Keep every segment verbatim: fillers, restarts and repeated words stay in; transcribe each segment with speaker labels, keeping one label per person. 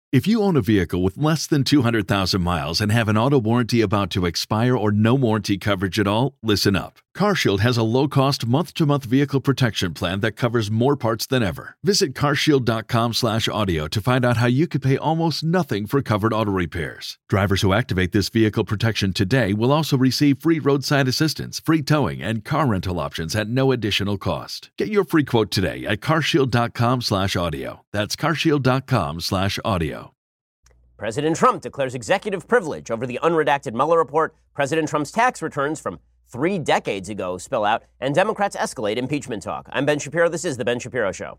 Speaker 1: If you own a vehicle with less than two hundred thousand miles and have an auto warranty about to expire or no warranty coverage at all, listen up. CarShield has a low-cost month-to-month vehicle protection plan that covers more parts than ever. Visit carshield.com slash audio to find out how you could pay almost nothing for covered auto repairs. Drivers who activate this vehicle protection today will also receive free roadside assistance, free towing, and car rental options at no additional cost. Get your free quote today at carshield.com slash audio. That's carshield.com slash audio.
Speaker 2: President Trump declares executive privilege over the unredacted Mueller report. President Trump's tax returns from three decades ago spill out, and Democrats escalate impeachment talk. I'm Ben Shapiro. This is The Ben Shapiro Show.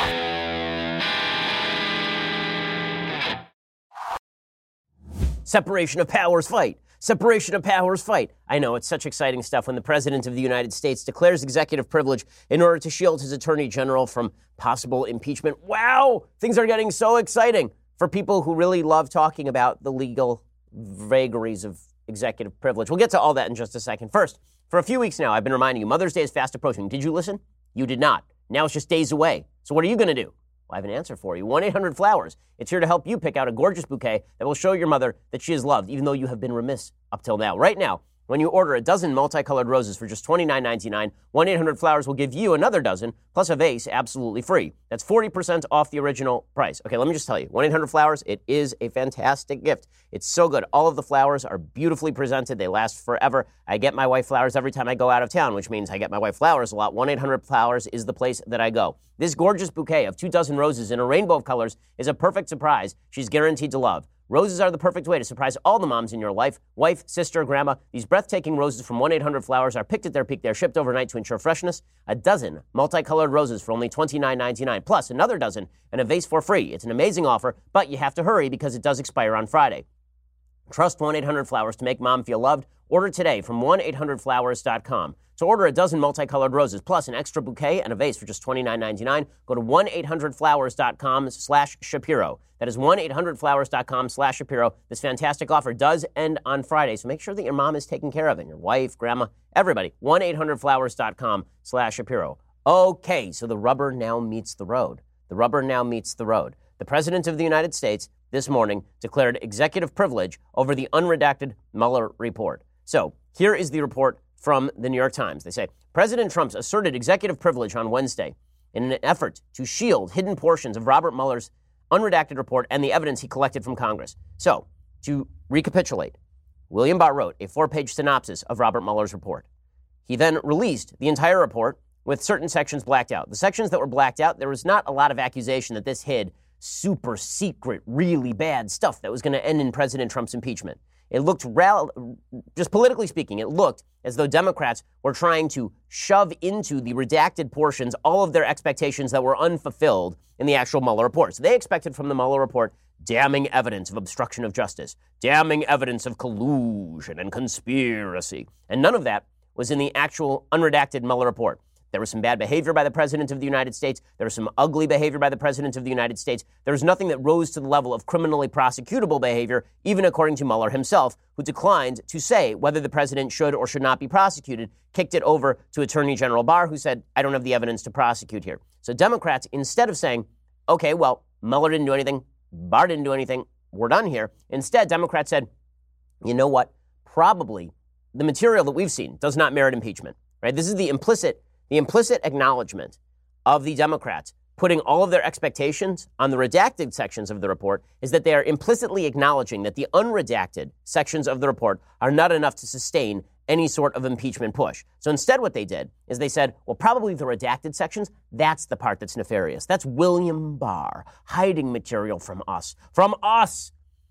Speaker 2: Separation of powers fight. Separation of powers fight. I know, it's such exciting stuff when the President of the United States declares executive privilege in order to shield his Attorney General from possible impeachment. Wow! Things are getting so exciting for people who really love talking about the legal vagaries of executive privilege. We'll get to all that in just a second. First, for a few weeks now, I've been reminding you, Mother's Day is fast approaching. Did you listen? You did not. Now it's just days away. So what are you going to do? Well, I have an answer for you. one eight hundred flowers. It's here to help you pick out a gorgeous bouquet that will show your mother that she is loved, even though you have been remiss up till now. Right now, when you order a dozen multicolored roses for just twenty-nine ninety-nine, one eight hundred flowers will give you another dozen plus a vase absolutely free. That's forty percent off the original price. Okay, let me just tell you, one eight hundred flowers, it is a fantastic gift. It's so good. All of the flowers are beautifully presented. They last forever. I get my wife flowers every time I go out of town, which means I get my wife flowers a lot. one eight hundred flowers is the place that I go. This gorgeous bouquet of two dozen roses in a rainbow of colors is a perfect surprise she's guaranteed to love. Roses are the perfect way to surprise all the moms in your life, wife, sister, grandma. These breathtaking roses from one eight hundred flowers are picked at their peak. They're shipped overnight to ensure freshness. A dozen multicolored roses for only twenty-nine ninety-nine, plus another dozen and a vase for free. It's an amazing offer, but you have to hurry because it does expire on Friday. Trust one eight hundred flowers to make mom feel loved. Order today from one eight hundred flowers dot com. To order a dozen multicolored roses plus an extra bouquet and a vase for just twenty-nine ninety-nine, go to one eight hundred flowers dot com slash Shapiro. That is one eight hundred flowers dot com slash Shapiro. This fantastic offer does end on Friday, so make sure that your mom is taken care of, and your wife, grandma, everybody. one eight hundred flowers dot com slash Shapiro. Okay, so the rubber now meets the road. The rubber now meets the road. The President of the United States this morning declared executive privilege over the unredacted Mueller report. So here is the report from the New York Times. They say, President Trump's asserted executive privilege on Wednesday in an effort to shield hidden portions of Robert Mueller's unredacted report and the evidence he collected from Congress. So, to recapitulate, William Barr wrote a four-page synopsis of Robert Mueller's report. He then released the entire report with certain sections blacked out. The sections that were blacked out, there was not a lot of accusation that this hid super secret, really bad stuff that was going to end in President Trump's impeachment. It looked, rel- just politically speaking, it looked as though Democrats were trying to shove into the redacted portions all of their expectations that were unfulfilled in the actual Mueller report. So they expected from the Mueller report damning evidence of obstruction of justice, damning evidence of collusion and conspiracy. And none of that was in the actual unredacted Mueller report. There was some bad behavior by the President of the United States. There was some ugly behavior by the President of the United States. There was nothing that rose to the level of criminally prosecutable behavior, even according to Mueller himself, who declined to say whether the president should or should not be prosecuted, kicked it over to Attorney General Barr, who said, I don't have the evidence to prosecute here. So Democrats, instead of saying, okay, well, Mueller didn't do anything, Barr didn't do anything, we're done here. Instead, Democrats said, you know what? Probably the material that we've seen does not merit impeachment, right? This is the implicit The implicit acknowledgement of the Democrats putting all of their expectations on the redacted sections of the report is that they are implicitly acknowledging that the unredacted sections of the report are not enough to sustain any sort of impeachment push. So instead what they did is they said, well, probably the redacted sections, that's the part that's nefarious. That's William Barr hiding material from us. From us!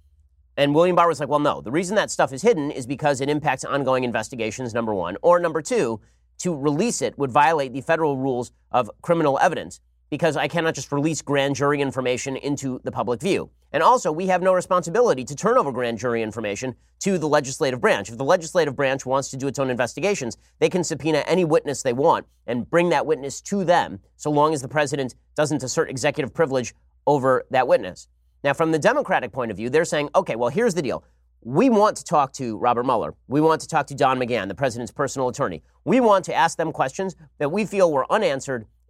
Speaker 2: And William Barr was like, well, no, the reason that stuff is hidden is because it impacts ongoing investigations, number one. Or number two, to release it would violate the federal rules of criminal evidence because I cannot just release grand jury information into the public view. And also, we have no responsibility to turn over grand jury information to the legislative branch. If the legislative branch wants to do its own investigations, they can subpoena any witness they want and bring that witness to them, so long as the president doesn't assert executive privilege over that witness. Now, from the Democratic point of view, they're saying, okay, well, here's the deal. We want to talk to Robert Mueller. We want to talk to Don McGahn, the president's personal attorney. We want to ask them questions that we feel were unanswered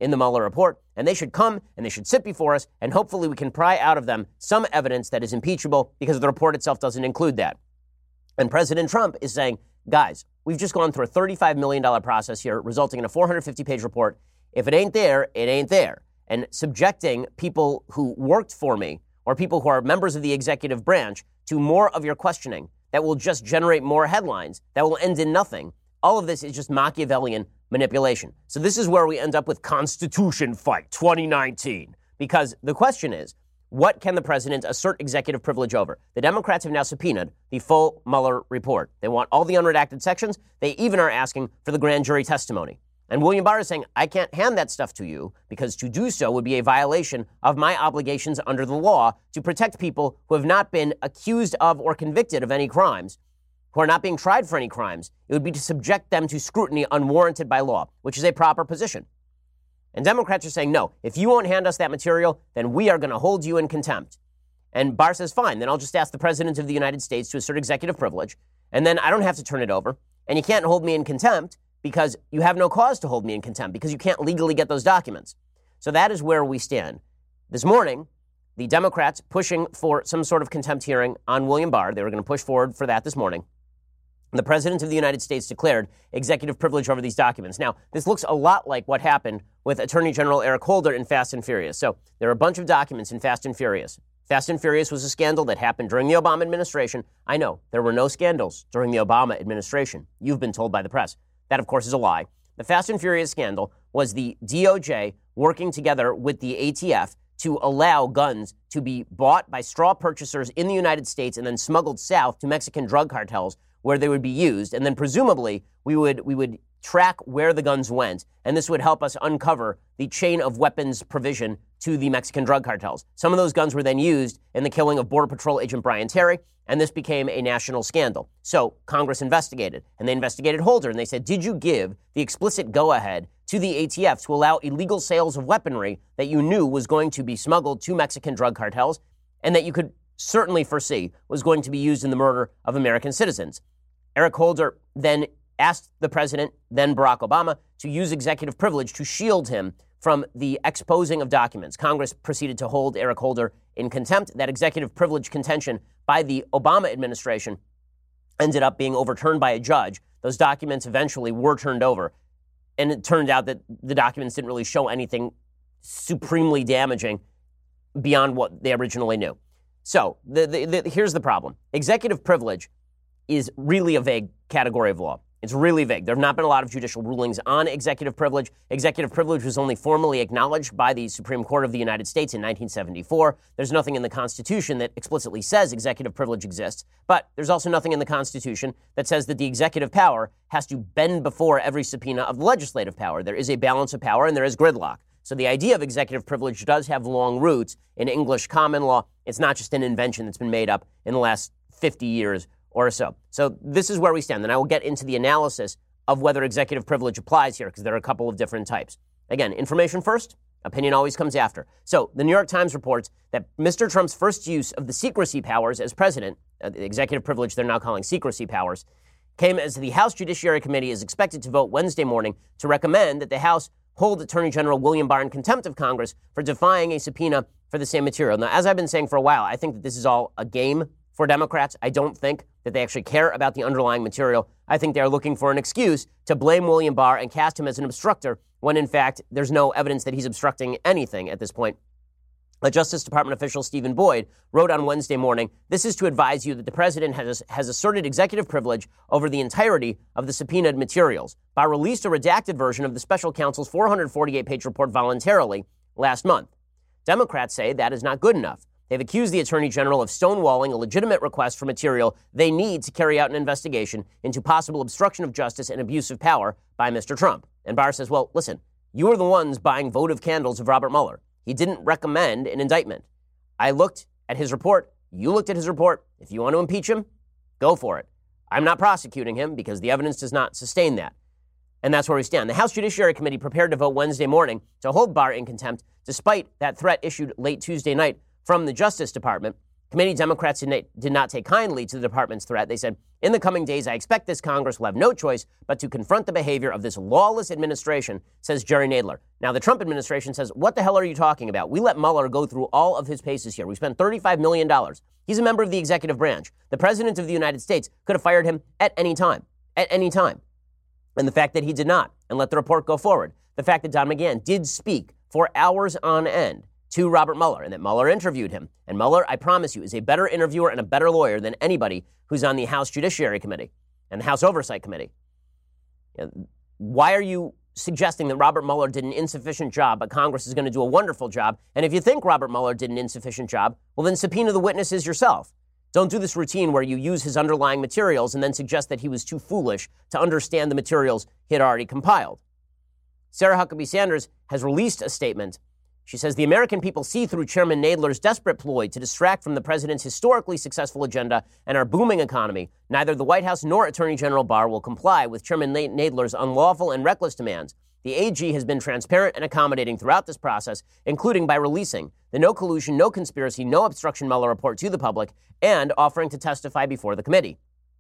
Speaker 2: in the Mueller report, and they should come and they should sit before us, and hopefully we can pry out of them some evidence that is impeachable, because the report itself doesn't include that. And President Trump is saying, guys, we've just gone through a thirty-five million dollars process here, resulting in a four hundred fifty page report. If it ain't there, it ain't there. And subjecting people who worked for me or people who are members of the executive branch to more of your questioning that will just generate more headlines, that will end in nothing. All of this is just Machiavellian manipulation. So this is where we end up with Constitution Fight twenty nineteen. Because the question is, what can the president assert executive privilege over? The Democrats have now subpoenaed the full Mueller report. They want all the unredacted sections. They even are asking for the grand jury testimony. And William Barr is saying, I can't hand that stuff to you because to do so would be a violation of my obligations under the law to protect people who have not been accused of or convicted of any crimes, who are not being tried for any crimes. It would be to subject them to scrutiny unwarranted by law, which is a proper position. And Democrats are saying, no, if you won't hand us that material, then we are going to hold you in contempt. And Barr says, fine, then I'll just ask the President of the United States to assert executive privilege, and then I don't have to turn it over. And you can't hold me in contempt because you have no cause to hold me in contempt because you can't legally get those documents. So that is where we stand. This morning, the Democrats pushing for some sort of contempt hearing on William Barr. They were going to push forward for that this morning. The President of the United States declared executive privilege over these documents. Now, this looks a lot like what happened with Attorney General Eric Holder in Fast and Furious. So there are a bunch of documents in Fast and Furious. Fast and Furious was a scandal that happened during the Obama administration. I know, there were no scandals during the Obama administration. You've been told by the press. That, of course, is a lie. The Fast and Furious scandal was the D O J working together with the A T F to allow guns to be bought by straw purchasers in the United States and then smuggled south to Mexican drug cartels where they would be used. And then presumably we would we would track where the guns went, and this would help us uncover the chain of weapons provision to the Mexican drug cartels. Some of those guns were then used in the killing of Border Patrol agent Brian Terry, and this became a national scandal. So Congress investigated, and they investigated Holder, and they said, did you give the explicit go-ahead to the A T F to allow illegal sales of weaponry that you knew was going to be smuggled to Mexican drug cartels and that you could certainly foresee was going to be used in the murder of American citizens? Eric Holder then asked the president, then Barack Obama, to use executive privilege to shield him from the exposing of documents. Congress proceeded to hold Eric Holder in contempt. That executive privilege contention by the Obama administration ended up being overturned by a judge. Those documents eventually were turned over. And it turned out that the documents didn't really show anything supremely damaging beyond what they originally knew. So the, the, the, here's the problem. Executive privilege is really a vague category of law. It's really vague. There have not been a lot of judicial rulings on executive privilege. Executive privilege was only formally acknowledged by the Supreme Court of the United States in nineteen seventy-four. There's nothing in the Constitution that explicitly says executive privilege exists, but there's also nothing in the Constitution that says that the executive power has to bend before every subpoena of the legislative power. There is a balance of power and there is gridlock. So the idea of executive privilege does have long roots in English common law. It's not just an invention that's been made up in the last fifty years or so. So this is where we stand. And I will get into the analysis of whether executive privilege applies here, because there are a couple of different types. Again, information first, opinion always comes after. So the New York Times reports that Mister Trump's first use of the secrecy powers as president, uh, the executive privilege they're now calling secrecy powers, came as the House Judiciary Committee is expected to vote Wednesday morning to recommend that the House hold Attorney General William Barr in contempt of Congress for defying a subpoena for the same material. Now, as I've been saying for a while, I think that this is all a game for Democrats. I don't think that they actually care about the underlying material. I think they're looking for an excuse to blame William Barr and cast him as an obstructor when, in fact, there's no evidence that he's obstructing anything at this point. A Justice Department official, Stephen Boyd, wrote on Wednesday morning, "This is to advise you that the president has, has asserted executive privilege over the entirety of the subpoenaed materials. Barr released a redacted version of the special counsel's four hundred forty-eight page report voluntarily last month. Democrats say that is not good enough. They've accused the Attorney General of stonewalling a legitimate request for material they need to carry out an investigation into possible obstruction of justice and abuse of power by Mister Trump." And Barr says, well, listen, you are the ones buying votive candles of Robert Mueller. He didn't recommend an indictment. I looked at his report. You looked at his report. If you want to impeach him, go for it. I'm not prosecuting him because the evidence does not sustain that. And that's where we stand. The House Judiciary Committee prepared to vote Wednesday morning to hold Barr in contempt, despite that threat issued late Tuesday night from the Justice Department. Committee Democrats did not take kindly to the department's threat. They said, in the coming days, I expect this Congress will have no choice but to confront the behavior of this lawless administration, says Jerry Nadler. Now, the Trump administration says, what the hell are you talking about? We let Mueller go through all of his paces here. We spent thirty-five million dollars. He's a member of the executive branch. The president of the United States could have fired him at any time, at any time. And the fact that he did not and let the report go forward, the fact that Don McGahn did speak for hours on end to Robert Mueller and that Mueller interviewed him. And Mueller, I promise you, is a better interviewer and a better lawyer than anybody who's on the House Judiciary Committee and the House Oversight Committee. Why are you suggesting that Robert Mueller did an insufficient job, but Congress is going to do a wonderful job? And if you think Robert Mueller did an insufficient job, well, then subpoena the witnesses yourself. Don't do this routine where you use his underlying materials and then suggest that he was too foolish to understand the materials he had already compiled. Sarah Huckabee Sanders has released a statement. She says the American people see through Chairman Nadler's desperate ploy to distract from the president's historically successful agenda and our booming economy. Neither the White House nor Attorney General Barr will comply with Chairman Nadler's unlawful and reckless demands. The A G has been transparent and accommodating throughout this process, including by releasing the no collusion, no conspiracy, no obstruction Mueller report to the public and offering to testify before the committee.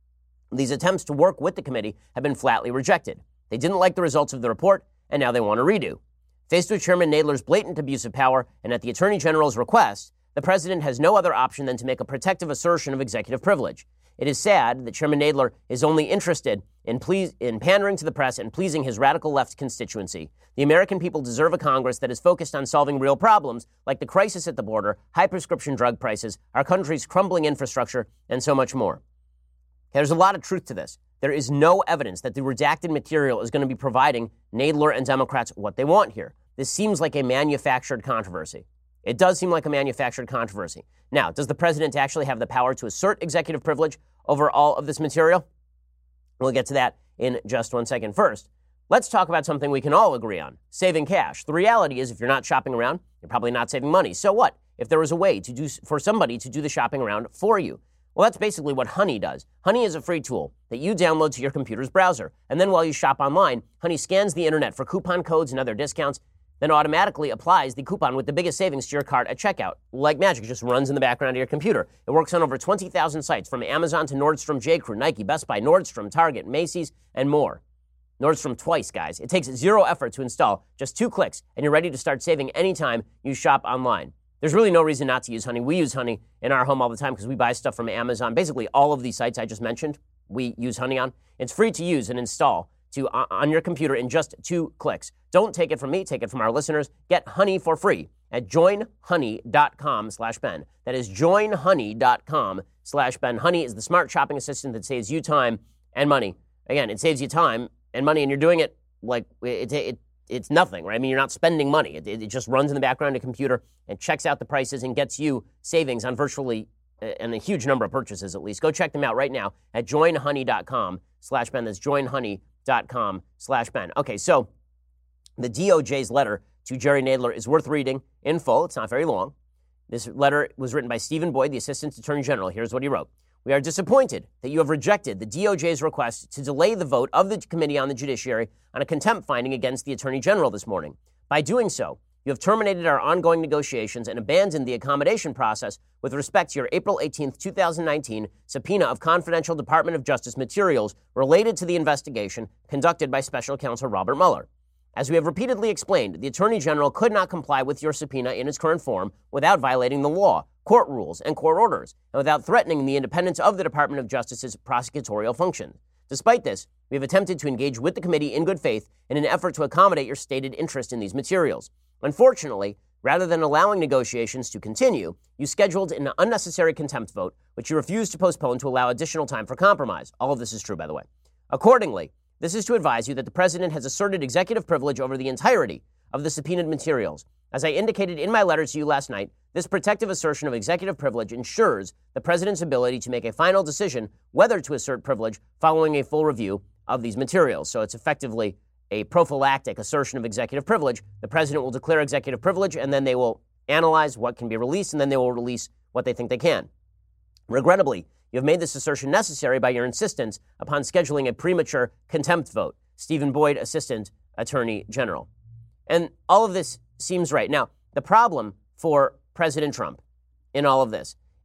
Speaker 2: These attempts to work with the committee have been flatly rejected. They didn't like the results of the report, and now they want to redo. Faced with Chairman Nadler's blatant abuse of power and at the Attorney General's request, the president has no other option than to make a protective assertion of executive privilege. It is sad that Chairman Nadler is only interested in, please, in pandering to the press and pleasing his radical left constituency. The American people deserve a Congress that is focused on solving real problems like the crisis at the border, high prescription drug prices, our country's crumbling infrastructure, and so much more. There's a lot of truth to this. There is no evidence that the redacted material is going to be providing Nadler and Democrats what they want here. This seems like a manufactured controversy. It does seem like a manufactured controversy. Now, does the president actually have the power to assert executive privilege over all of this material? We'll get to that in just one second. First, let's talk about something we can all agree on, saving cash. The reality is if you're not shopping around, you're probably not saving money. So what if there was a way to do for somebody to do the shopping around for you? Well, that's basically what Honey does. Honey is a free tool that you download to your computer's browser. And then while you shop online, Honey scans the internet for coupon codes and other discounts, then automatically applies the coupon with the biggest savings to your cart at checkout. Like magic, it just runs in the background of your computer. It works on over twenty thousand sites, from Amazon to Nordstrom, J. Crew, Nike, Best Buy, Nordstrom, Target, Macy's, and more. Nordstrom twice, guys. It takes zero effort to install, just two clicks, and you're ready to start saving anytime you shop online. There's really no reason not to use Honey. We use Honey in our home all the time because we buy stuff from Amazon. Basically, all of these sites I just mentioned, we use Honey on. It's free to use and install to uh, on your computer in just two clicks. Don't take it from me, take it from our listeners. Get Honey for free at joinhoney.com slash Ben. That is joinhoney.com slash Ben. Honey is the smart shopping assistant that saves you time and money. Again, it saves you time and money, and you're doing it like it, it, it's nothing, right? I mean, you're not spending money. It, it just runs in the background of a computer and checks out the prices and gets you savings on virtually and a huge number of purchases at least. Go check them out right now at joinhoney.com slash Ben. That's joinhoney.com slash Ben. Okay, so the D O J's letter to Jerry Nadler is worth reading in full. It's not very long. This letter was written by Stephen Boyd, the Assistant Attorney General. Here's what he wrote. We are disappointed that you have rejected the D O J's request to delay the vote of the Committee on the Judiciary on a contempt finding against the Attorney General this morning. By doing so, you have terminated our ongoing negotiations and abandoned the accommodation process with respect to your April eighteenth, twenty nineteen subpoena of confidential Department of Justice materials related to the investigation conducted by Special Counsel Robert Mueller. As we have repeatedly explained, the Attorney General could not comply with your subpoena in its current form without violating the law, court rules, and court orders, and without threatening the independence of the Department of Justice's prosecutorial function. Despite this, we have attempted to engage with the committee in good faith in an effort to accommodate your stated interest in these materials. Unfortunately, rather than allowing negotiations to continue, you scheduled an unnecessary contempt vote, which you refused to postpone to allow additional time for compromise. All of this is true, by the way. Accordingly, this is to advise you that the President has asserted executive privilege over the entirety of the subpoenaed materials. As I indicated in my letter to you last night, this protective assertion of executive privilege ensures the President's ability to make a final decision whether to assert privilege following a full review of these materials. So it's effectively a prophylactic assertion of executive privilege. The President will declare executive privilege, and then they will analyze what can be released, and then they will release what they think they can. Regrettably, you have made this assertion necessary by your insistence upon scheduling a premature contempt vote. Stephen Boyd, Assistant Attorney General. And all of this seems right. Now, the problem for President Trump in all of this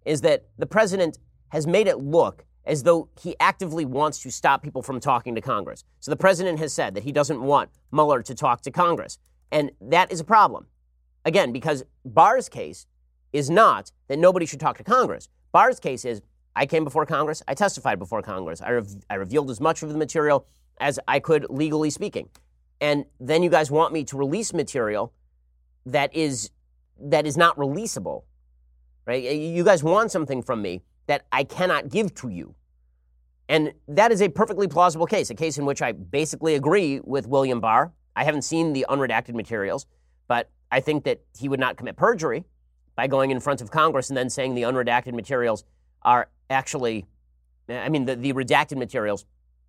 Speaker 2: is that the president has made it look as though he actively wants to stop people from talking to Congress. So the president has said that he doesn't want Mueller to talk to Congress. And that is a problem. Again, because Barr's case is not that nobody should talk to Congress. Barr's case is, I came before Congress, I testified before Congress, I, rev- I revealed as much of the material as I could legally speaking. And then you guys want me to release material that is that is not releasable, right? You guys want something from me that I cannot give to you. And that is a perfectly plausible case, a case in which I basically agree with William Barr. I haven't seen the unredacted materials, but I think that he would not commit perjury by going in front of Congress and then saying the unredacted materials are actually, I mean, the, the redacted materials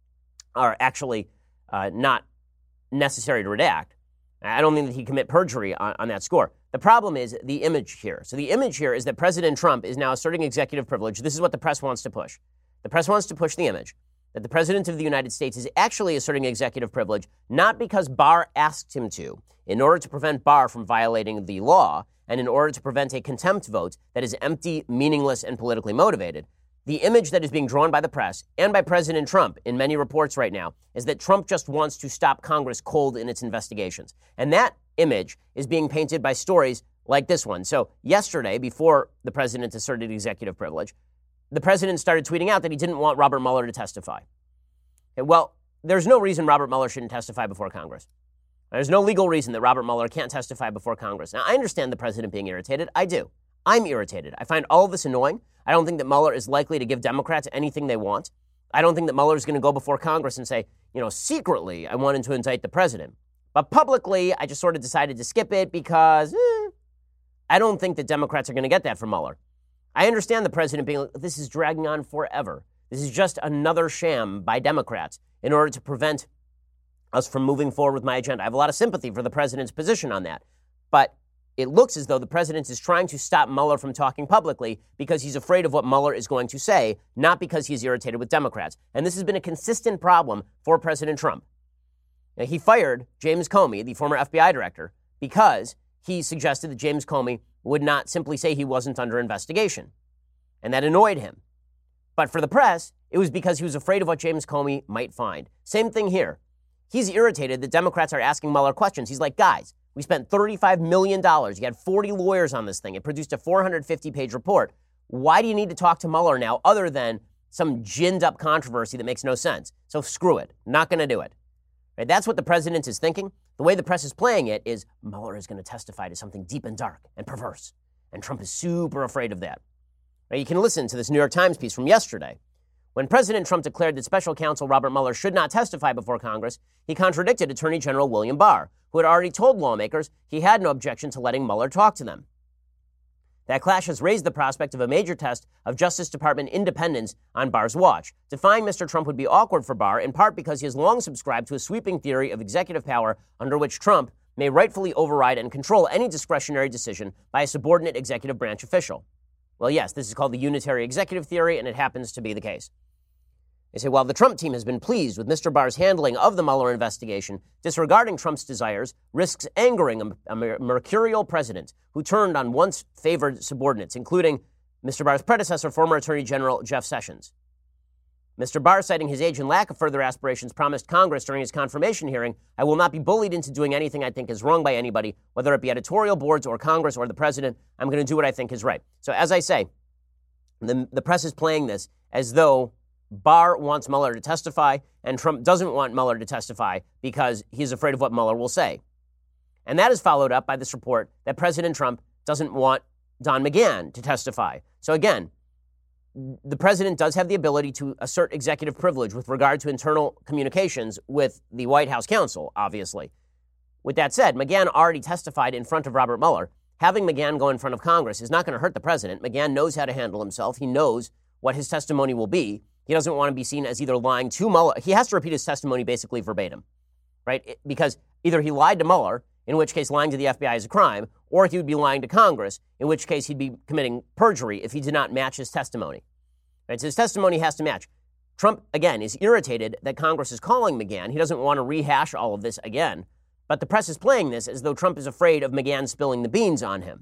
Speaker 2: are actually uh, not necessary to redact. I don't think that he commit perjury on, on that score. The problem is the image here. So the image here is that President Trump is now asserting executive privilege. This is what the press wants to push. The press wants to push the image that the President of the United States is actually asserting executive privilege, not because Barr asked him to, in order to prevent Barr from violating the law and in order to prevent a contempt vote that is empty, meaningless, and politically motivated. The image that is being drawn by the press and by President Trump in many reports right now is that Trump just wants to stop Congress cold in its investigations. And that image is being painted by stories like this one. So yesterday, before the president asserted executive privilege, the president started tweeting out that he didn't want Robert Mueller to testify. Okay, well, there's no reason Robert Mueller shouldn't testify before Congress. There's no legal reason that Robert Mueller can't testify before Congress. Now, I understand the president being irritated. I do. I'm irritated. I find all of this annoying. I don't think that Mueller is likely to give Democrats anything they want. I don't think that Mueller is going to go before Congress and say, you know, secretly, I wanted to indict the president. But publicly, I just sort of decided to skip it because eh, I don't think that Democrats are going to get that from Mueller. I understand the president being like, this is dragging on forever. This is just another sham by Democrats in order to prevent us from moving forward with my agenda. I have a lot of sympathy for the president's position on that. But it looks as though the president is trying to stop Mueller from talking publicly because he's afraid of what Mueller is going to say, not because he's irritated with Democrats. And this has been a consistent problem for President Trump. Now, he fired James Comey, the former F B I director, because he suggested that James Comey would not simply say he wasn't under investigation. And that annoyed him. But for the press, it was because he was afraid of what James Comey might find. Same thing here. He's irritated that Democrats are asking Mueller questions. He's like, guys, we spent thirty-five million dollars. You had forty lawyers on this thing. It produced a four hundred fifty page report. Why do you need to talk to Mueller now other than some ginned up controversy that makes no sense? So screw it. Not going to do it. Right? That's what the president is thinking. The way the press is playing it is Mueller is going to testify to something deep and dark and perverse. And Trump is super afraid of that. Right? You can listen to this New York Times piece from yesterday. When President Trump declared that special counsel Robert Mueller should not testify before Congress, he contradicted Attorney General William Barr, who had already told lawmakers he had no objection to letting Mueller talk to them. That clash has raised the prospect of a major test of Justice Department independence on Barr's watch. Defying Mister Trump would be awkward for Barr, in part because he has long subscribed to a sweeping theory of executive power under which Trump may rightfully override and control any discretionary decision by a subordinate executive branch official. Well, yes, this is called the unitary executive theory, and it happens to be the case. They say, while the Trump team has been pleased with Mister Barr's handling of the Mueller investigation, disregarding Trump's desires risks angering a, a mercurial president who turned on once favored subordinates, including Mister Barr's predecessor, former Attorney General Jeff Sessions. Mister Barr, citing his age and lack of further aspirations, promised Congress during his confirmation hearing, I will not be bullied into doing anything I think is wrong by anybody, whether it be editorial boards or Congress or the president. I'm going to do what I think is right. So as I say, the, the press is playing this as though Barr wants Mueller to testify, and Trump doesn't want Mueller to testify because he's afraid of what Mueller will say. And that is followed up by this report that President Trump doesn't want Don McGahn to testify. So again, the president does have the ability to assert executive privilege with regard to internal communications with the White House counsel, obviously. With that said, McGahn already testified in front of Robert Mueller. Having McGahn go in front of Congress is not going to hurt the president. McGahn knows how to handle himself. He knows what his testimony will be. He doesn't want to be seen as either lying to Mueller. He has to repeat his testimony basically verbatim, right? Because either he lied to Mueller, in which case lying to the F B I is a crime, or he would be lying to Congress, in which case he'd be committing perjury if he did not match his testimony. Right? So his testimony has to match. Trump, again, is irritated that Congress is calling McGahn. He doesn't want to rehash all of this again. But the press is playing this as though Trump is afraid of McGahn spilling the beans on him.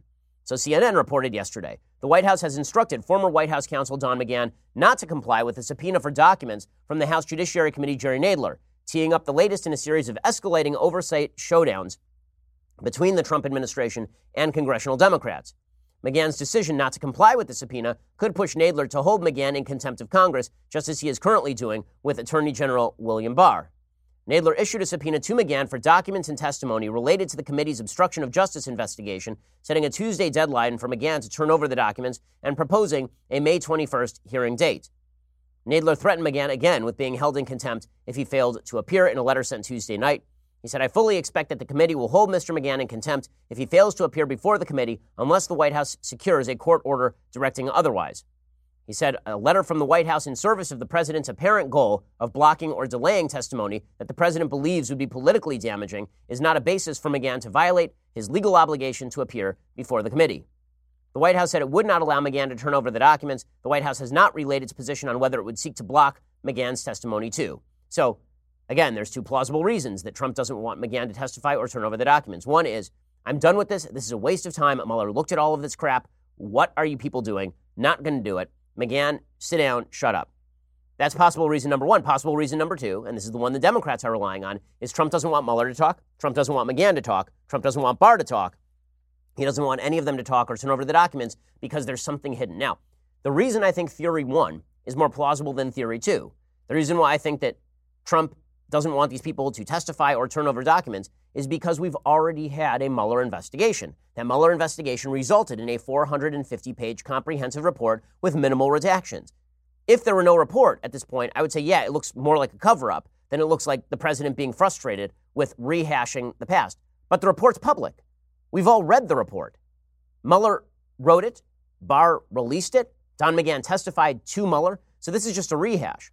Speaker 2: So C N N reported yesterday, the White House has instructed former White House counsel Don McGahn not to comply with a subpoena for documents from the House Judiciary Committee Jerry Nadler, teeing up the latest in a series of escalating oversight showdowns between the Trump administration and congressional Democrats. McGahn's decision not to comply with the subpoena could push Nadler to hold McGahn in contempt of Congress, just as he is currently doing with Attorney General William Barr. Nadler issued a subpoena to McGahn for documents and testimony related to the committee's obstruction of justice investigation, setting a Tuesday deadline for McGahn to turn over the documents and proposing a May twenty-first hearing date. Nadler threatened McGahn again with being held in contempt if he failed to appear in a letter sent Tuesday night. He said, "I fully expect that the committee will hold Mister McGahn in contempt if he fails to appear before the committee unless the White House secures a court order directing otherwise." He said a letter from the White House in service of the president's apparent goal of blocking or delaying testimony that the president believes would be politically damaging is not a basis for McGahn to violate his legal obligation to appear before the committee. The White House said it would not allow McGahn to turn over the documents. The White House has not relayed its position on whether it would seek to block McGahn's testimony too. So, again, there's two plausible reasons that Trump doesn't want McGahn to testify or turn over the documents. One is, I'm done with this. This is a waste of time. Mueller looked at all of this crap. What are you people doing? Not going to do it. McGahn, sit down, shut up. That's possible reason number one. Possible reason number two, and this is the one the Democrats are relying on, is Trump doesn't want Mueller to talk. Trump doesn't want McGahn to talk. Trump doesn't want Barr to talk. He doesn't want any of them to talk or turn over the documents because there's something hidden. Now, the reason I think theory one is more plausible than theory two, the reason why I think that Trump doesn't want these people to testify or turn over documents is because we've already had a Mueller investigation. That Mueller investigation resulted in a four hundred fifty page comprehensive report with minimal redactions. If there were no report at this point, I would say, yeah, it looks more like a cover-up than it looks like the president being frustrated with rehashing the past. But the report's public. We've all read the report. Mueller wrote it. Barr released it. Don McGahn testified to Mueller. So this is just a rehash.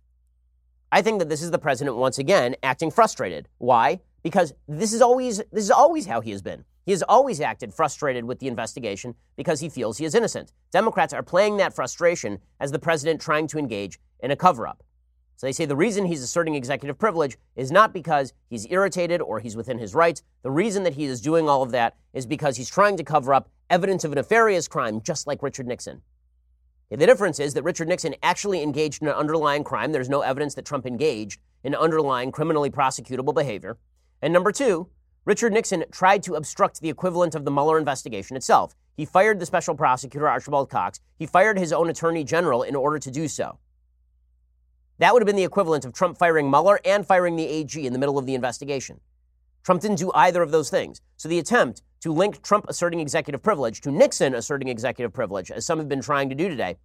Speaker 2: I think that this is the president once again acting frustrated. Why? Because this is always this is always how he has been. He has always acted frustrated with the investigation because he feels he is innocent. Democrats are playing that frustration as the president trying to engage in a cover-up. So they say the reason he's asserting executive privilege is not because he's irritated or he's within his rights. The reason that he is doing all of that is because he's trying to cover up evidence of a nefarious crime, just like Richard Nixon. The difference is that Richard Nixon actually engaged in an underlying crime. There's no evidence that Trump engaged in underlying criminally prosecutable behavior. And number two, Richard Nixon tried to obstruct the equivalent of the Mueller investigation itself. He fired the special prosecutor, Archibald Cox. He fired his own attorney general in order to do so. That would have been the equivalent of Trump firing Mueller and firing the A G in the middle of the investigation. Trump didn't do either of those things. So the attempt to link Trump asserting executive privilege to Nixon asserting executive privilege, as some have been trying to do today,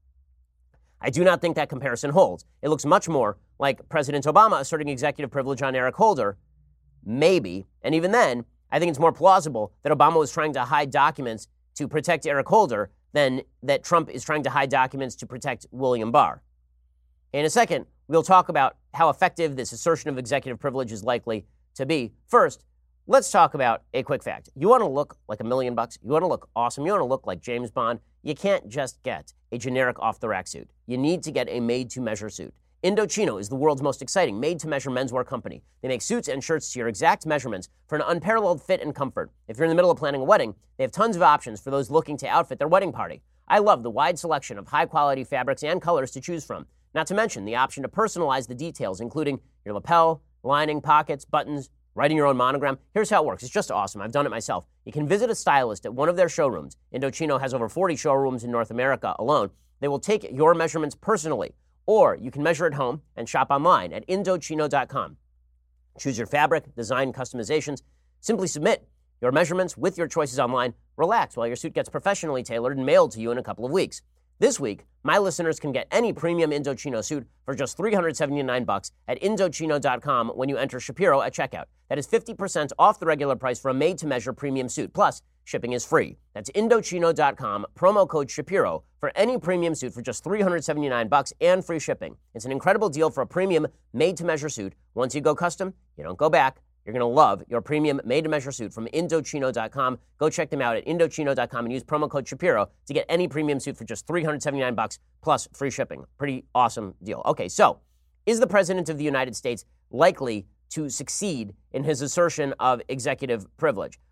Speaker 2: I do not think that comparison holds. It looks much more like President Obama asserting executive privilege on Eric Holder, maybe. And even then, I think it's more plausible that Obama was trying to hide documents to protect Eric Holder than that Trump is trying to hide documents to protect William Barr. In a second, we'll talk about how effective this assertion of executive privilege is likely to be. First, let's talk about a quick fact. You want to look like a million bucks? You want to look awesome? You want to look like James Bond? You can't just get a generic off-the-rack suit. You need to get a made-to-measure suit. Indochino is the world's most exciting made-to-measure menswear company. They make suits and shirts to your exact measurements for an unparalleled fit and comfort. If you're in the middle of planning a wedding, they have tons of options for those looking to outfit their wedding party. I love the wide selection of high-quality fabrics and colors to choose from, not to mention the option to personalize the details, including your lapel, lining, pockets, buttons, writing your own monogram. Here's how it works. It's just awesome. I've done it myself. You can visit a stylist at one of their showrooms. Indochino has over forty showrooms in North America alone. They will take your measurements personally, or you can measure at home and shop online at Indochino dot com. Choose your fabric, design customizations. Simply submit your measurements with your choices online. Relax while your suit gets professionally tailored and mailed to you in a couple of weeks. This week, my listeners can get any premium Indochino suit for just three hundred seventy-nine bucks at Indochino dot com when you enter Shapiro at checkout. That is fifty percent off the regular price for a made-to-measure premium suit. Plus, shipping is free. That's Indochino dot com, promo code Shapiro for any premium suit for just three hundred seventy-nine bucks and free shipping. It's an incredible deal for a premium made-to-measure suit. Once you go custom, you don't go back. You're going to love your premium made-to-measure suit from Indochino dot com. Go check them out at Indochino dot com and use promo code Shapiro to get any premium suit for just three hundred seventy-nine bucks plus free shipping. Pretty awesome deal. Okay, so is the President of the United States likely to succeed in his assertion of executive privilege?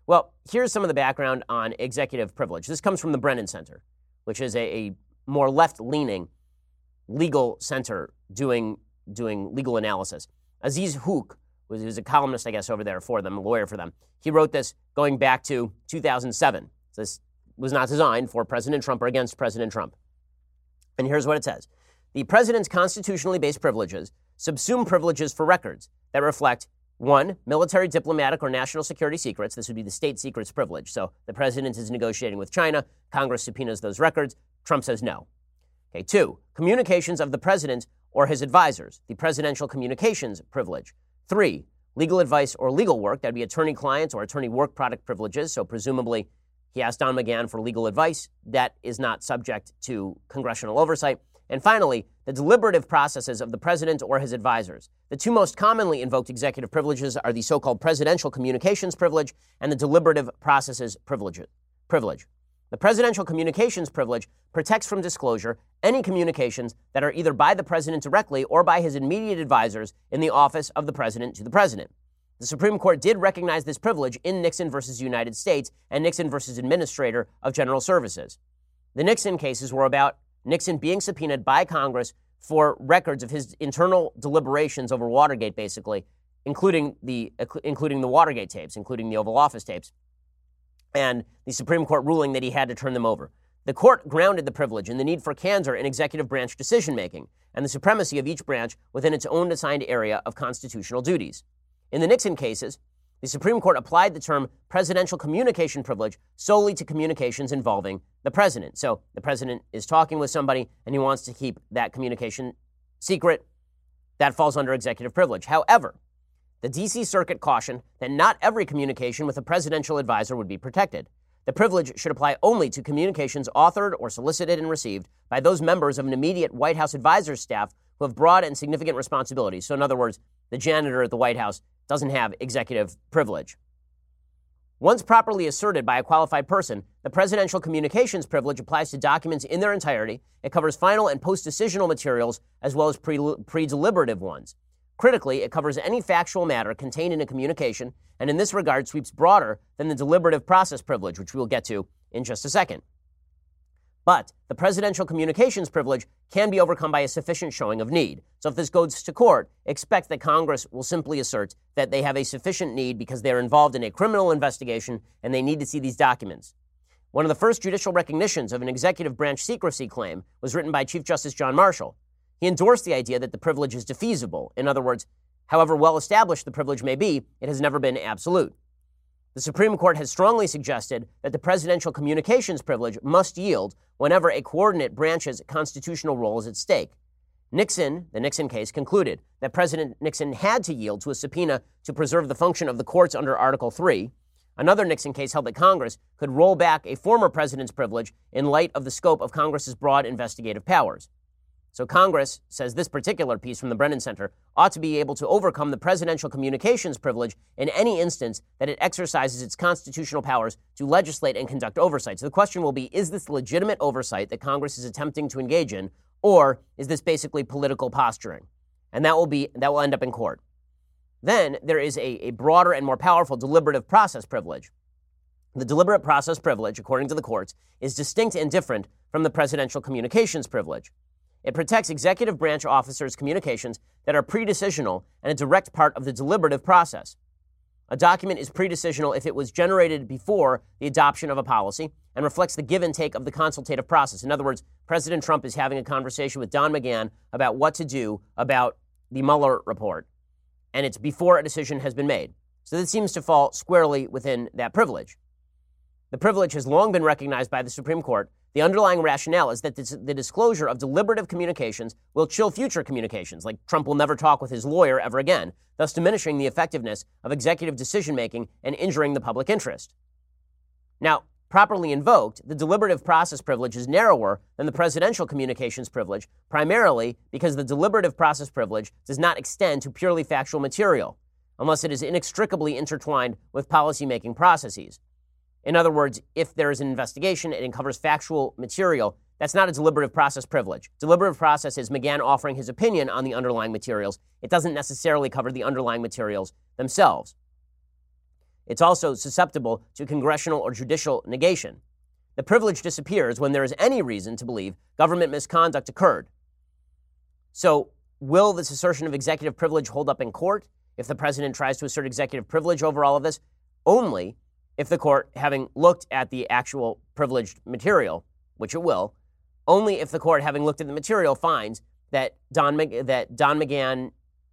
Speaker 2: Well, here's some of the background on executive privilege. This comes from the Brennan Center, which is a, a more left-leaning legal center doing, doing legal analysis. Aziz Hook, who was a columnist, I guess, over there for them, a lawyer for them, he wrote this going back to two thousand seven. So this was not designed for President Trump or against President Trump. And here's what it says. The president's constitutionally based privileges subsume privileges for records that reflect, one, military, diplomatic, or national security secrets. This would be the state secrets privilege. So the president is negotiating with China. Congress subpoenas those records. Trump says no. Okay, two, communications of the president or his advisors, the presidential communications privilege. Three, legal advice or legal work. That would be attorney-client or attorney work product privileges. So presumably he asked Don McGahn for legal advice. That is not subject to congressional oversight. And finally, the deliberative processes of the president or his advisors. The two most commonly invoked executive privileges are the so-called presidential communications privilege and the deliberative processes privilege. privilege. The presidential communications privilege protects from disclosure any communications that are either by the president directly or by his immediate advisors in the office of the president to the president. The Supreme Court did recognize this privilege in Nixon versus United States and Nixon versus Administrator of General Services. The Nixon cases were about Nixon being subpoenaed by Congress for records of his internal deliberations over Watergate, basically, including the including the Watergate tapes, including the Oval Office tapes, and the Supreme Court ruling that he had to turn them over. The court grounded the privilege in the need for candor in executive branch decision-making and the supremacy of each branch within its own assigned area of constitutional duties. In the Nixon cases, the Supreme Court applied the term presidential communication privilege solely to communications involving the president. So the president is talking with somebody and he wants to keep that communication secret. That falls under executive privilege. However, the D C Circuit cautioned that not every communication with a presidential advisor would be protected. The privilege should apply only to communications authored or solicited and received by those members of an immediate White House advisor's staff who have broad and significant responsibilities. So in other words, the janitor at the White House doesn't have executive privilege. Once properly asserted by a qualified person, the presidential communications privilege applies to documents in their entirety. It covers final and post-decisional materials as well as pre- pre-deliberative ones. Critically, it covers any factual matter contained in a communication, and in this regard sweeps broader than the deliberative process privilege, which we'll get to in just a second. But the presidential communications privilege can be overcome by a sufficient showing of need. So if this goes to court, expect that Congress will simply assert that they have a sufficient need because they're involved in a criminal investigation and they need to see these documents. One of the first judicial recognitions of an executive branch secrecy claim was written by Chief Justice John Marshall. He endorsed the idea that the privilege is defeasible. In other words, however well established the privilege may be, it has never been absolute. The Supreme Court has strongly suggested that the presidential communications privilege must yield whenever a coordinate branch's constitutional role is at stake. Nixon, the Nixon case, concluded that President Nixon had to yield to a subpoena to preserve the function of the courts under Article three. Another Nixon case held that Congress could roll back a former president's privilege in light of the scope of Congress's broad investigative powers. So Congress, says this particular piece from the Brennan Center, ought to be able to overcome the presidential communications privilege in any instance that it exercises its constitutional powers to legislate and conduct oversight. So the question will be, is this legitimate oversight that Congress is attempting to engage in, or is this basically political posturing? And that will be that will end up in court. Then there is a, a broader and more powerful deliberative process privilege. The deliberate process privilege, according to the courts, is distinct and different from the presidential communications privilege. It protects executive branch officers' communications that are pre-decisional and a direct part of the deliberative process. A document is pre-decisional if it was generated before the adoption of a policy and reflects the give and take of the consultative process. In other words, President Trump is having a conversation with Don McGahn about what to do about the Mueller report, and it's before a decision has been made. So this seems to fall squarely within that privilege. The privilege has long been recognized by the Supreme Court. The underlying rationale is that the disclosure of deliberative communications will chill future communications, like Trump will never talk with his lawyer ever again, thus diminishing the effectiveness of executive decision-making and injuring the public interest. Now, properly invoked, the deliberative process privilege is narrower than the presidential communications privilege, primarily because the deliberative process privilege does not extend to purely factual material, unless it is inextricably intertwined with policymaking processes. In other words, if there is an investigation and it covers factual material, that's not a deliberative process privilege. Deliberative process is McGahn offering his opinion on the underlying materials. It doesn't necessarily cover the underlying materials themselves. it's also susceptible to congressional or judicial negation. The privilege disappears when there is any reason to believe government misconduct occurred. So, will this assertion of executive privilege hold up in court if the president tries to assert executive privilege over all of this? Only if the court, having looked at the actual privileged material, which it will, only if the court, having looked at the material, finds that Don, that Don McGahn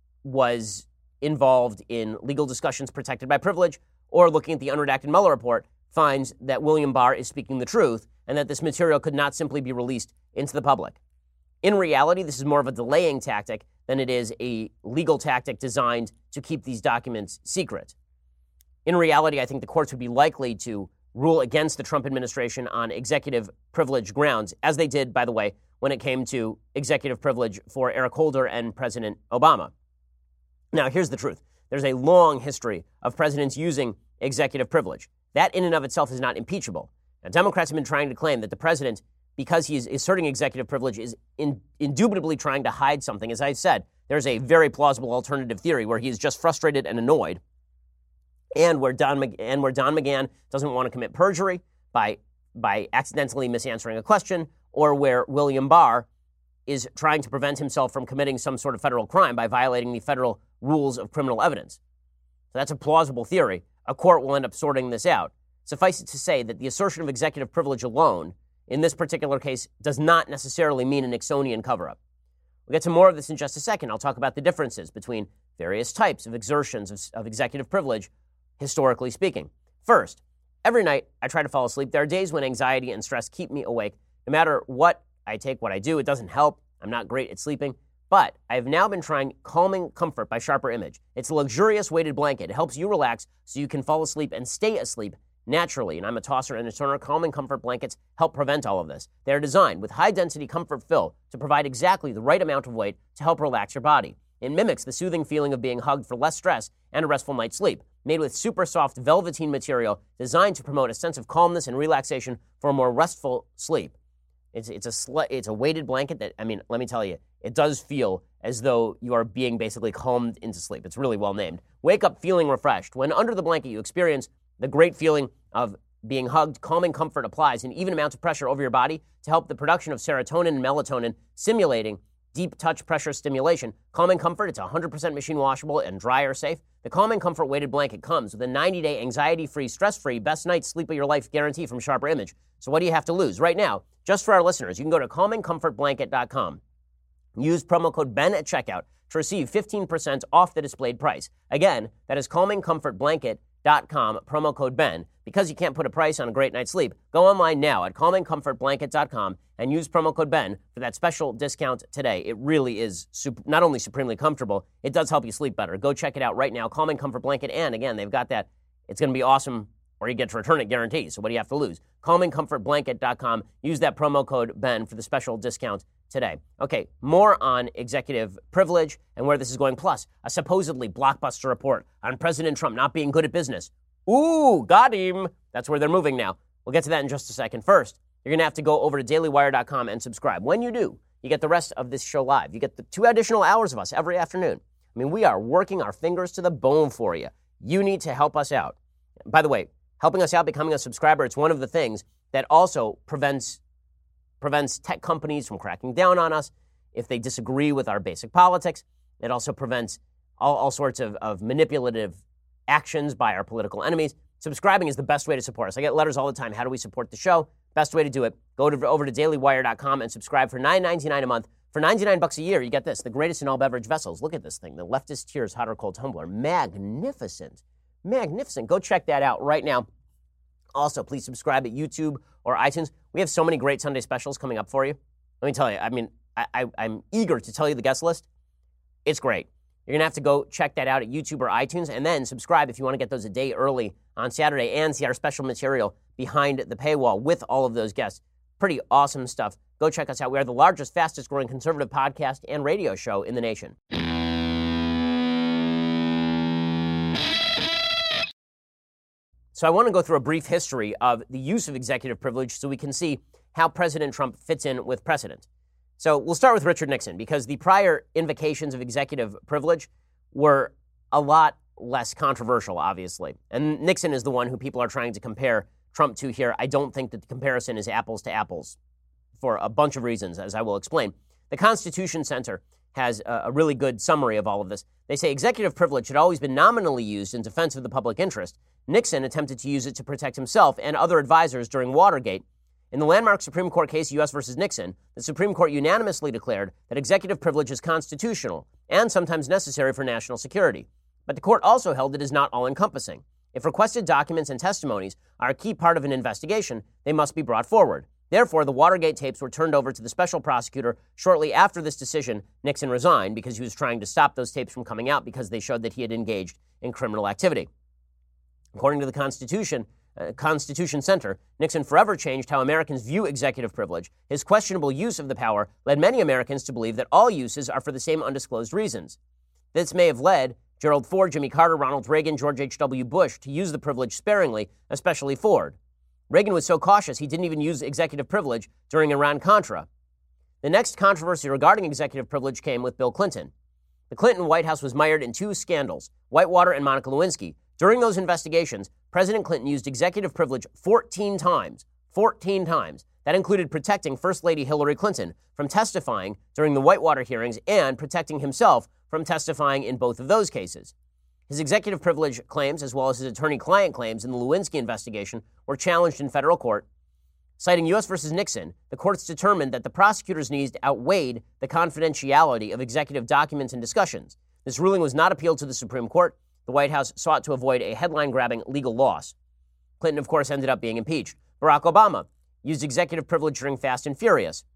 Speaker 2: was involved in legal discussions protected by privilege, or looking at the unredacted Mueller report, finds that William Barr is speaking the truth and that this material could not simply be released into the public. In reality, this is more of a delaying tactic than it is a legal tactic designed to keep these documents secret. In reality, I think the courts would be likely to rule against the Trump administration on executive privilege grounds, as they did, by the way, when it came to executive privilege for Eric Holder and President Obama. Now, here's the truth. There's a long history of presidents using executive privilege. That in and of itself is not impeachable. Now, Democrats have been trying to claim that the president, because he is asserting executive privilege, is in, indubitably trying to hide something. As I said, there's a very plausible alternative theory where he is just frustrated and annoyed, and where Don and where Don McGahn doesn't want to commit perjury by by accidentally misanswering a question, or where William Barr is trying to prevent himself from committing some sort of federal crime by violating the federal rules of criminal evidence. So that's a plausible theory. A court will end up sorting this out. Suffice it to say that the assertion of executive privilege alone, in this particular case, does not necessarily mean a Nixonian cover-up. We'll get to more of this in just a second. I'll talk about the differences between various types of exertions of, of executive privilege, historically speaking. First, every night I try to fall asleep. There are days when anxiety and stress keep me awake. No matter what I take, what I do, it doesn't help. I'm not great at sleeping. But I have now been trying Calming Comfort by Sharper Image. It's a luxurious weighted blanket. It helps you relax so you can fall asleep and stay asleep naturally. And I'm a tosser and a turner. Calming Comfort blankets help prevent all of this. They're designed with high-density comfort fill to provide exactly the right amount of weight to help relax your body. It mimics the soothing feeling of being hugged for less stress and a restful night's sleep. Made with super soft velveteen material designed to promote a sense of calmness and relaxation for a more restful sleep. It's it's a sl- it's a weighted blanket that, I mean, let me tell you, it does feel as though you are being basically calmed into sleep. It's really well named. Wake up feeling refreshed. When under the blanket, you experience the great feeling of being hugged. Calming Comfort applies an even amount of pressure over your body to help the production of serotonin and melatonin, simulating deep touch pressure stimulation. Calming Comfort, it's one hundred percent machine washable and dryer safe. The Calming Comfort weighted blanket comes with a ninety-day anxiety-free, stress-free, best night's sleep of your life guarantee from Sharper Image. So what do you have to lose? Right now, just for our listeners, you can go to calming comfort blanket dot com. Use promo code Ben at checkout to receive fifteen percent off the displayed price. Again, that is calming comfort blanket dot com, promo code Ben. Because you can't put a price on a great night's sleep, go online now at calming comfort blanket dot com and use promo code Ben for that special discount today. It really is super, not only supremely comfortable, it does help you sleep better. Go check it out right now, Calming Comfort Blanket. And again, they've got that, it's going to be awesome, or you get to return it guarantee. So what do you have to lose? calming comfort blanket dot com. Use that promo code Ben for the special discount today. Okay, more on executive privilege and where this is going. Plus, a supposedly blockbuster report on President Trump not being good at business. Ooh, got him. That's where they're moving now. We'll get to that in just a second. First, you're going to have to go over to daily wire dot com and subscribe. When you do, you get the rest of this show live. You get the two additional hours of us every afternoon. I mean, we are working our fingers to the bone for you. You need to help us out. By the way, helping us out, becoming a subscriber, it's one of the things that also prevents prevents tech companies from cracking down on us if they disagree with our basic politics. It also prevents all, all sorts of, of manipulative actions by our political enemies. Subscribing is the best way to support us. I get letters all the time. How do we support the show? Best way to do it, go to, over to daily wire dot com and subscribe for nine ninety-nine a month. For ninety-nine bucks a year, you get this, the greatest in all beverage vessels. Look at this thing, the Leftist Tears Hot or Cold Tumbler. Magnificent. Magnificent. Go check that out right now. Also, please subscribe at YouTube or iTunes. We have so many great Sunday specials coming up for you. Let me tell you, I mean, I, I, I'm eager to tell you the guest list. It's great. You're going to have to go check that out at YouTube or iTunes, and then subscribe if you want to get those a day early on Saturday and see our special material behind the paywall with all of those guests. Pretty awesome stuff. Go check us out. We are the largest, fastest growing conservative podcast and radio show in the nation. So I want to go through a brief history of the use of executive privilege so we can see how President Trump fits in with precedent. So we'll start with Richard Nixon, because the prior invocations of executive privilege were a lot less controversial, obviously. And Nixon is the one who people are trying to compare Trump to here. I don't think that the comparison is apples to apples for a bunch of reasons, as I will explain. The Constitution Center has a, a really good summary of all of this. They say executive privilege had always been nominally used in defense of the public interest. Nixon attempted to use it to protect himself and other advisors during Watergate. In the landmark Supreme Court case U S versus Nixon, the Supreme Court unanimously declared that executive privilege is constitutional and sometimes necessary for national security. But the court also held it is not all-encompassing. If requested documents and testimonies are a key part of an investigation, they must be brought forward. Therefore, the Watergate tapes were turned over to the special prosecutor shortly after this decision. Nixon resigned because he was trying to stop those tapes from coming out because they showed that he had engaged in criminal activity. According to the Constitution, uh, Constitution Center, Nixon forever changed how Americans view executive privilege. His questionable use of the power led many Americans to believe that all uses are for the same undisclosed reasons. This may have led Gerald Ford, Jimmy Carter, Ronald Reagan, George H W. Bush to use the privilege sparingly, especially Ford. Reagan was so cautious he didn't even use executive privilege during Iran-Contra. The next controversy regarding executive privilege came with Bill Clinton. The Clinton White House was mired in two scandals, Whitewater and Monica Lewinsky. During those investigations, President Clinton used executive privilege fourteen times. fourteen times. That included protecting First Lady Hillary Clinton from testifying during the Whitewater hearings and protecting himself from testifying in both of those cases. His executive privilege claims, as well as his attorney-client claims in the Lewinsky investigation, were challenged in federal court. Citing U S versus Nixon, the courts determined that the prosecutor's needs outweighed the confidentiality of executive documents and discussions. This ruling was not appealed to the Supreme Court. The White House sought to avoid a headline-grabbing legal loss. Clinton, of course, ended up being impeached. Barack Obama used executive privilege during Fast and Furious.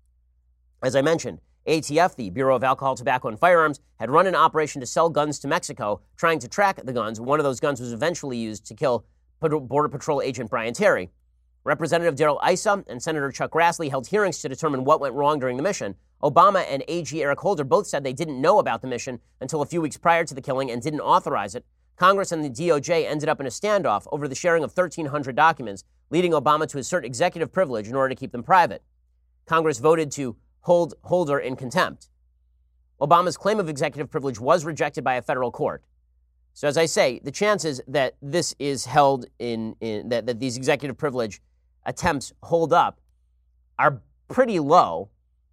Speaker 2: As I mentioned, A T F, the Bureau of Alcohol, Tobacco, and Firearms, had run an operation to sell guns to Mexico, trying to track the guns. One of those guns was eventually used to kill Border Patrol agent Brian Terry. Representative Darrell Issa and Senator Chuck Grassley held hearings to determine what went wrong during the mission. Obama and A G Eric Holder both said they didn't know about the mission until a few weeks prior to the killing and didn't authorize it. Congress and the D O J ended up in a standoff over the sharing of thirteen hundred documents, leading Obama to assert executive privilege in order to keep them private. Congress voted to hold Holder in contempt. Obama's claim of executive privilege was rejected by a federal court. So as I say, the chances that this is held in, in that, that these executive privilege attempts hold up are pretty low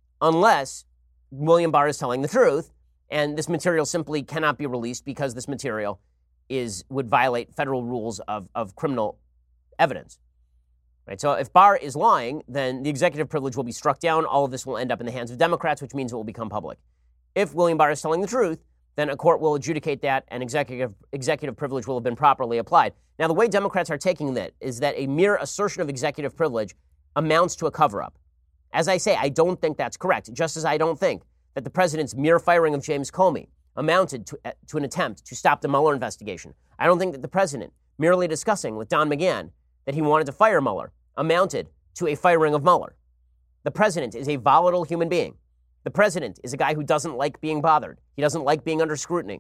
Speaker 2: unless William Barr is telling the truth and this material simply cannot be released because this material is would violate federal rules of, of criminal evidence. Right? So if Barr is lying, then the executive privilege will be struck down. All of this will end up in the hands of Democrats, which means it will become public. If William Barr is telling the truth, then a court will adjudicate that and executive executive privilege will have been properly applied. Now, the way Democrats are taking that is that a mere assertion of executive privilege amounts to a cover-up. As I say, I don't think that's correct, just as I don't think that the president's mere firing of James Comey amounted to, uh, to an attempt to stop the Mueller investigation. I don't think that the president merely discussing with Don McGahn that he wanted to fire Mueller amounted to a firing of Mueller. The president is a volatile human being. The president is a guy who doesn't like being bothered. He doesn't like being under scrutiny.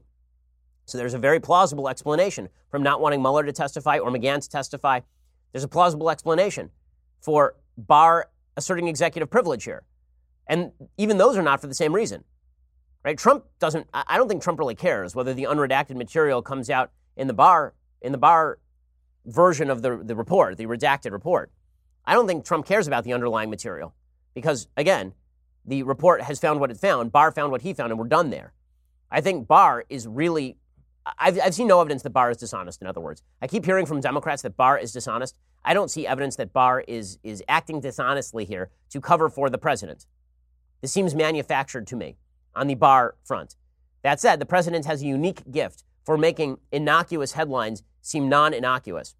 Speaker 2: So there's a very plausible explanation from not wanting Mueller to testify or McGahn to testify. There's a plausible explanation for Barr asserting executive privilege here. And even those are not for the same reason. Right? Trump doesn't, I don't think Trump really cares whether the unredacted material comes out in the Barr, in the Barr version of the, the report, the redacted report. I don't think Trump cares about the underlying material because, again, the report has found what it found. Barr found what he found, and we're done there. I think Barr is really, I've, I've seen no evidence that Barr is dishonest, in other words. I keep hearing from Democrats that Barr is dishonest. I don't see evidence that Barr is, is acting dishonestly here to cover for the president. This seems manufactured to me on the Barr front. That said, the president has a unique gift for making innocuous headlines seem non-innocuous.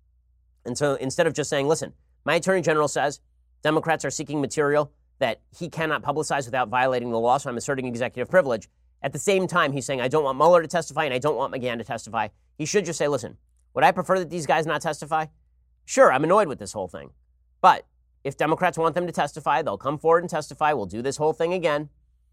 Speaker 2: And so instead of just saying, listen, my attorney general says Democrats are seeking material that he cannot publicize without violating the law, so I'm asserting executive privilege. At the same time, he's saying, I don't want Mueller to testify and I don't want McGahn to testify. He should just say, listen, would I prefer that these guys not testify? Sure, I'm annoyed with this whole thing. But if Democrats want them to testify, they'll come forward and testify. We'll do this whole thing again.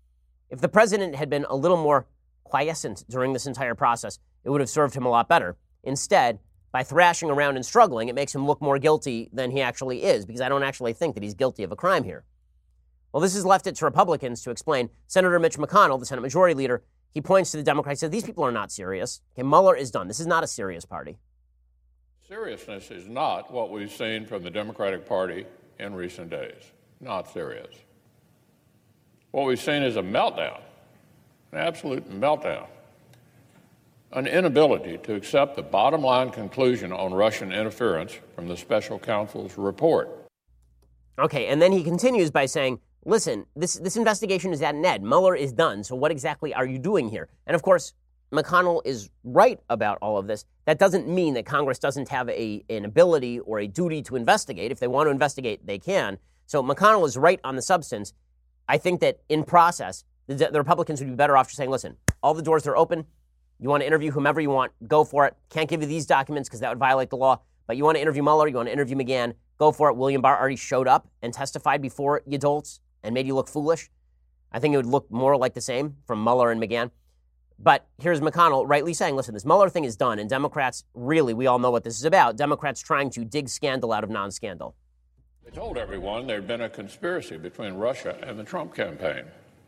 Speaker 2: If the president had been a little more quiescent during this entire process, it would have served him a lot better. Instead, by thrashing around and struggling, it makes him look more guilty than he actually is, because I don't actually think that he's guilty of a crime here. Well, this has left it to Republicans to explain. Senator Mitch McConnell, the Senate Majority Leader, he points to the Democrats and says, these people are not serious. Okay, Mueller is done. This is not a serious party.
Speaker 3: Seriousness is not what we've seen from the Democratic Party in recent days. Not serious. What we've seen is a meltdown, an absolute meltdown, an inability to accept the bottom line conclusion on Russian interference from the special counsel's report.
Speaker 2: Okay, and then he continues by saying, listen, this, this investigation is at an end. Mueller is done, so what exactly are you doing here? And of course, McConnell is right about all of this. That doesn't mean that Congress doesn't have a, an ability or a duty to investigate. If they want to investigate, they can. So McConnell is right on the substance. I think that in process, the, the Republicans would be better off just saying, listen, all the doors are open. You want to interview whomever you want, go for it. Can't give you these documents because that would violate the law. But you want to interview Mueller, you want to interview McGahn, go for it. William Barr already showed up and testified before you dolts and made you look foolish. I think it would look more like the same from Mueller and McGahn. But here's McConnell rightly saying, listen, this Mueller thing is done, and Democrats, really, we all know what this is about. Democrats trying to dig scandal out of non-scandal.
Speaker 3: They told everyone there had been a conspiracy between Russia and the Trump campaign.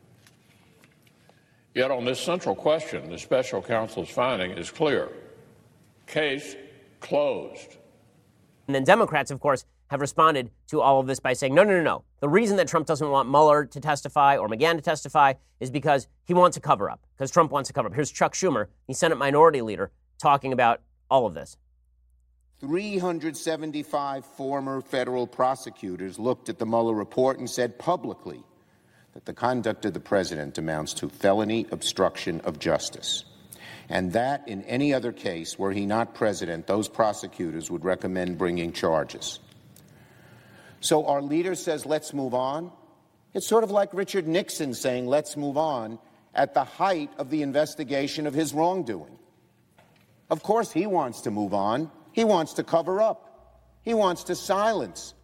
Speaker 3: Yet on this central question, the special counsel's finding is clear. Case closed.
Speaker 2: And then Democrats, of course, have responded to all of this by saying, no, no, no, no. The reason that Trump doesn't want Mueller to testify or McGahn to testify is because he wants a cover-up, because Trump wants a cover-up. Here's Chuck Schumer, the Senate Minority Leader, talking about all of this.
Speaker 4: three hundred seventy-five former federal prosecutors looked at the Mueller report and said publicly that the conduct of the president amounts to felony obstruction of justice, and that in any other case, were he not president, those prosecutors would recommend bringing charges. So our leader says, let's move on. It's sort of like Richard Nixon saying, let's move on at the height of the investigation of his wrongdoing. Of course he wants to move on. He wants to cover up. He wants to silence.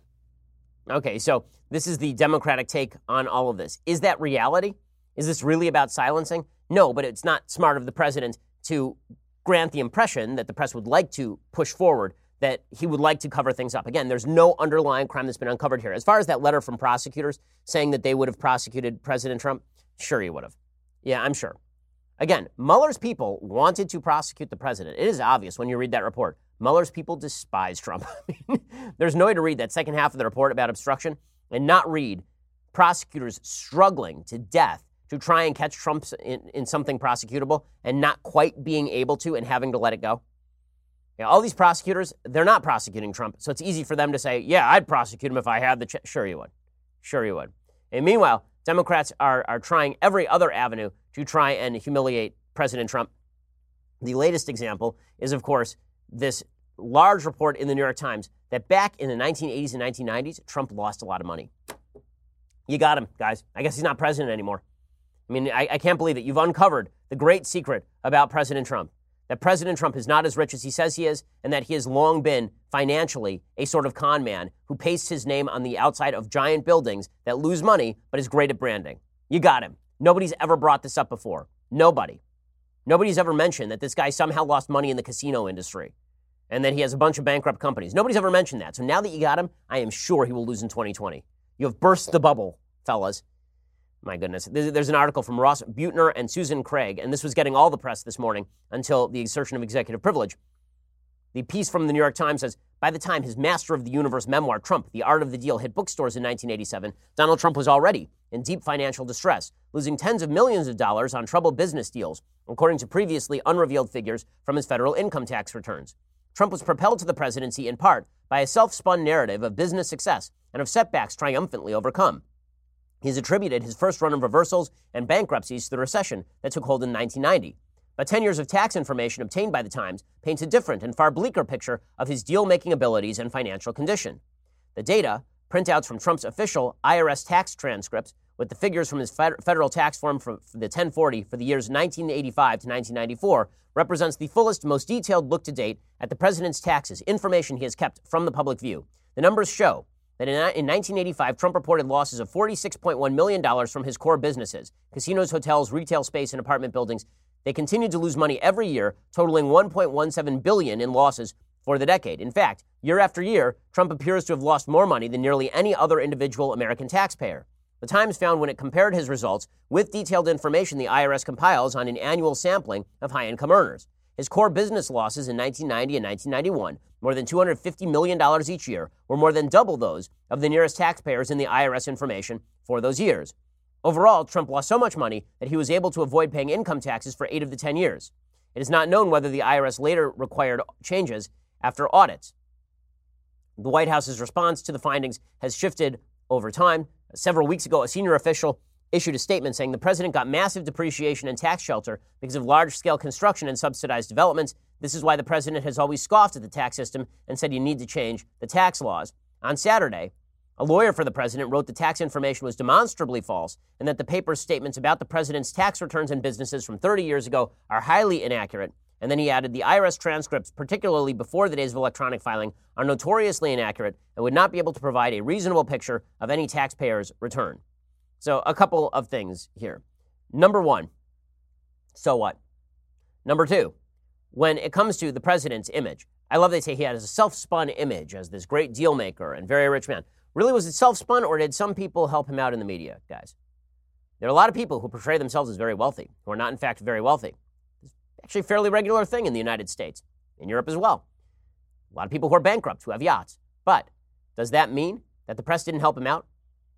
Speaker 2: Okay, so this is the Democratic take on all of this. Is that reality? Is this really about silencing? No, but it's not smart of the president to grant the impression that the press would like to push forward, that he would like to cover things up. Again, there's no underlying crime that's been uncovered here. As far as that letter from prosecutors saying that they would have prosecuted President Trump, sure he would have. Yeah, I'm sure. Again, Mueller's people wanted to prosecute the president. It is obvious when you read that report. Mueller's people despise Trump. There's no way to read that second half of the report about obstruction and not read prosecutors struggling to death to try and catch Trump in, in something prosecutable and not quite being able to and having to let it go. You know, all these prosecutors, they're not prosecuting Trump, so it's easy for them to say, yeah, I'd prosecute him if I had the chance. Sure you would. Sure you would. And meanwhile, Democrats are, are trying every other avenue to try and humiliate President Trump. The latest example is, of course, this large report in the New York Times that back in the nineteen eighties and nineteen nineties, Trump lost a lot of money. You got him, guys. I guess he's not president anymore. I mean, I, I can't believe it. You've uncovered the great secret about President Trump, that President Trump is not as rich as he says he is, and that he has long been financially a sort of con man who pastes his name on the outside of giant buildings that lose money but is great at branding. You got him. Nobody's ever brought this up before. Nobody. Nobody's ever mentioned that this guy somehow lost money in the casino industry and that he has a bunch of bankrupt companies. Nobody's ever mentioned that. So now that you got him, I am sure he will lose in twenty twenty. You have burst the bubble, fellas. My goodness. There's an article from Ross Buettner and Susan Craig, and this was getting all the press this morning until the assertion of executive privilege. The piece from the New York Times says, by the time his Master of the Universe memoir, Trump, The Art of the Deal, hit bookstores in nineteen eighty-seven, Donald Trump was already in deep financial distress, losing tens of millions of dollars on troubled business deals, according to previously unrevealed figures from his federal income tax returns. Trump was propelled to the presidency in part by a self-spun narrative of business success and of setbacks triumphantly overcome. He's attributed his first run of reversals and bankruptcies to the recession that took hold in nineteen ninety. But ten years of tax information obtained by the Times paints a different and far bleaker picture of his deal-making abilities and financial condition. The data, printouts from Trump's official I R S tax transcripts with the figures from his fed- federal tax form for the ten forty for the years nineteen eighty-five to nineteen ninety-four, represents the fullest, most detailed look to date at the president's taxes, information he has kept from the public view. The numbers show that in nineteen eighty-five, Trump reported losses of forty-six point one million dollars from his core businesses, casinos, hotels, retail space, and apartment buildings. They continued to lose money every year, totaling one point one seven billion dollars in losses for the decade. In fact, year after year, Trump appears to have lost more money than nearly any other individual American taxpayer. The Times found when it compared his results with detailed information the I R S compiles on an annual sampling of high-income earners. His core business losses in nineteen ninety and nineteen ninety-one, more than two hundred fifty million dollars each year, were more than double those of the nearest taxpayers in the I R S information for those years. Overall, Trump lost so much money that he was able to avoid paying income taxes for eight of the ten years. It is not known whether the I R S later required changes after audits. The White House's response to the findings has shifted over time. Several weeks ago, a senior official issued a statement saying the president got massive depreciation and tax shelter because of large-scale construction and subsidized developments. This is why the president has always scoffed at the tax system and said you need to change the tax laws. On Saturday, a lawyer for the president wrote the tax information was demonstrably false and that the paper's statements about the president's tax returns and businesses from thirty years ago are highly inaccurate. And then he added the I R S transcripts, particularly before the days of electronic filing, are notoriously inaccurate and would not be able to provide a reasonable picture of any taxpayer's return. So a couple of things here. Number one, so what? Number two, when it comes to the president's image, I love they say he has a self-spun image as this great deal maker and very rich man. Really, was it self-spun, or did some people help him out in the media, guys? There are a lot of people who portray themselves as very wealthy, who are not, in fact, very wealthy. It's actually a fairly regular thing in the United States, in Europe as well. A lot of people who are bankrupt, who have yachts. But does that mean that the press didn't help him out?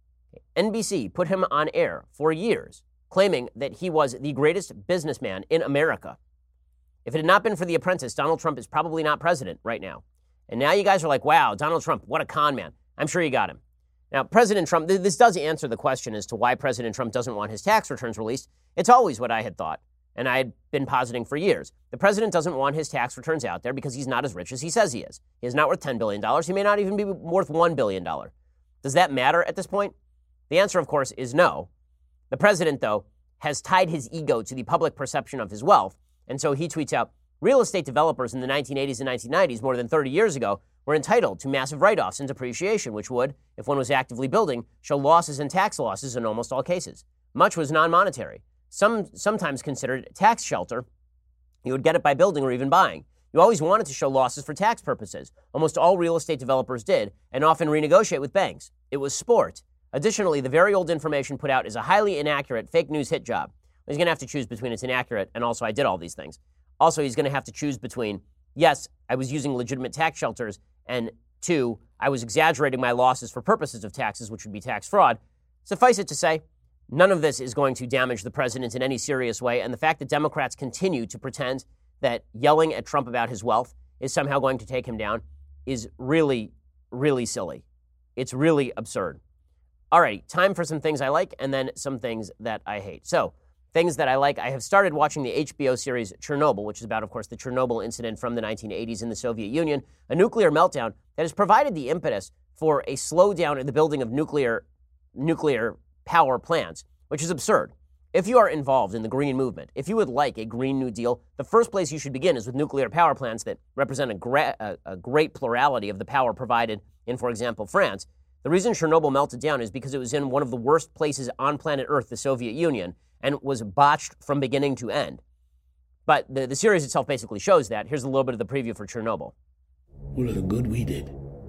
Speaker 2: N B C put him on air for years, claiming that he was the greatest businessman in America. If it had not been for The Apprentice, Donald Trump is probably not president right now. And now you guys are like, wow, Donald Trump, what a con man. I'm sure you got him. Now, President Trump, th- this does answer the question as to why President Trump doesn't want his tax returns released. It's always what I had thought, and I had been positing for years. The president doesn't want his tax returns out there because he's not as rich as he says he is. He is not worth ten billion dollars. He may not even be worth one billion dollars. Does that matter at this point? The answer, of course, is no. The president, though, has tied his ego to the public perception of his wealth, and so he tweets out, real estate developers in the nineteen eighties and nineteen nineties, more than thirty years ago, were entitled to massive write-offs and depreciation, which would, if one was actively building, show losses and tax losses in almost all cases. Much was non-monetary, some sometimes considered tax shelter. You would get it by building or even buying. You always wanted to show losses for tax purposes. Almost all real estate developers did, and often renegotiate with banks. It was sport. Additionally, the very old information put out is a highly inaccurate fake news hit job. He's going to have to choose between it's inaccurate and also I did all these things. Also, he's going to have to choose between, yes, I was using legitimate tax shelters, and two, I was exaggerating my losses for purposes of taxes, which would be tax fraud. Suffice it to say, none of this is going to damage the president in any serious way, and the fact that Democrats continue to pretend that yelling at Trump about his wealth is somehow going to take him down is really, really silly. It's really absurd. All right, time for some things I like and then some things that I hate. So, things that I like, I have started watching the H B O series Chernobyl, which is about, of course, the Chernobyl incident from the nineteen eighties in the Soviet Union, a nuclear meltdown that has provided the impetus for a slowdown in the building of nuclear nuclear power plants, which is absurd. If you are involved in the green movement, if you would like a Green New Deal, the first place you should begin is with nuclear power plants that represent a, gra- a, a great plurality of the power provided in, for example, France. The reason Chernobyl melted down is because it was in one of the worst places on planet Earth, the Soviet Union, and was botched from beginning to end. But the, the series itself basically shows that. Here's a little bit of the preview for Chernobyl.
Speaker 5: All of the good we did,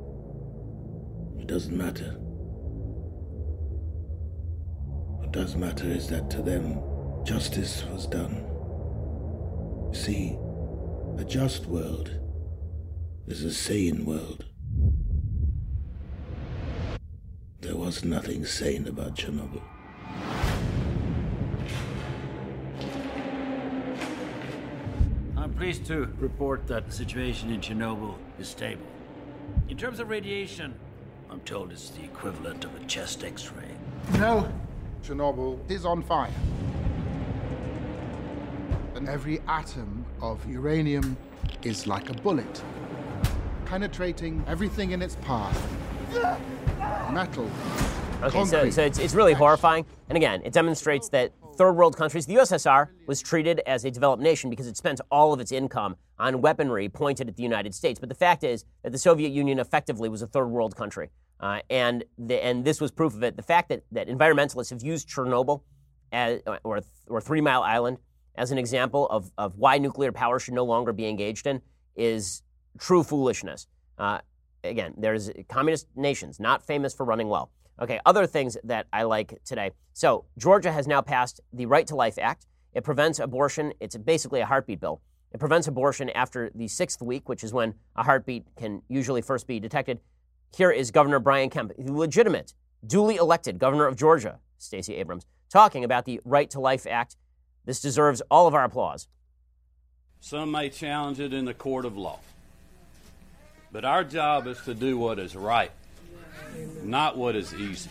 Speaker 5: it doesn't matter. What does matter is that to them, justice was done. You see, a just world is a sane world. There was nothing sane about Chernobyl.
Speaker 6: I'm pleased to report that the situation in Chernobyl is stable. In terms of radiation, I'm told it's the equivalent of a chest X-ray.
Speaker 7: No, Chernobyl is on fire. And every atom of uranium is like a bullet, penetrating everything in its path. Metal.
Speaker 2: Okay, so, so it's, it's really horrifying. And again, it demonstrates that third world countries, the U S S R was treated as a developed nation because it spent all of its income on weaponry pointed at the United States. But the fact is that the Soviet Union effectively was a third world country. Uh, and the, and this was proof of it. The fact that, that environmentalists have used Chernobyl as, or, or Three Mile Island as an example of, of why nuclear power should no longer be engaged in is true foolishness. Uh, Again, there's communist nations not famous for running well. Okay, other things that I like today. So Georgia has now passed the Right to Life Act. It prevents abortion. It's basically a heartbeat bill. It prevents abortion after the sixth week, which is when a heartbeat can usually first be detected. Here is Governor Brian Kemp, the legitimate, duly elected governor of Georgia, Stacey Abrams, talking about the Right to Life Act. This deserves all of our applause.
Speaker 8: Some may challenge it in the court of law. But our job is to do what is right, not what is easy.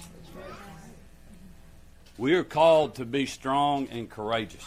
Speaker 8: We are called to be strong and courageous.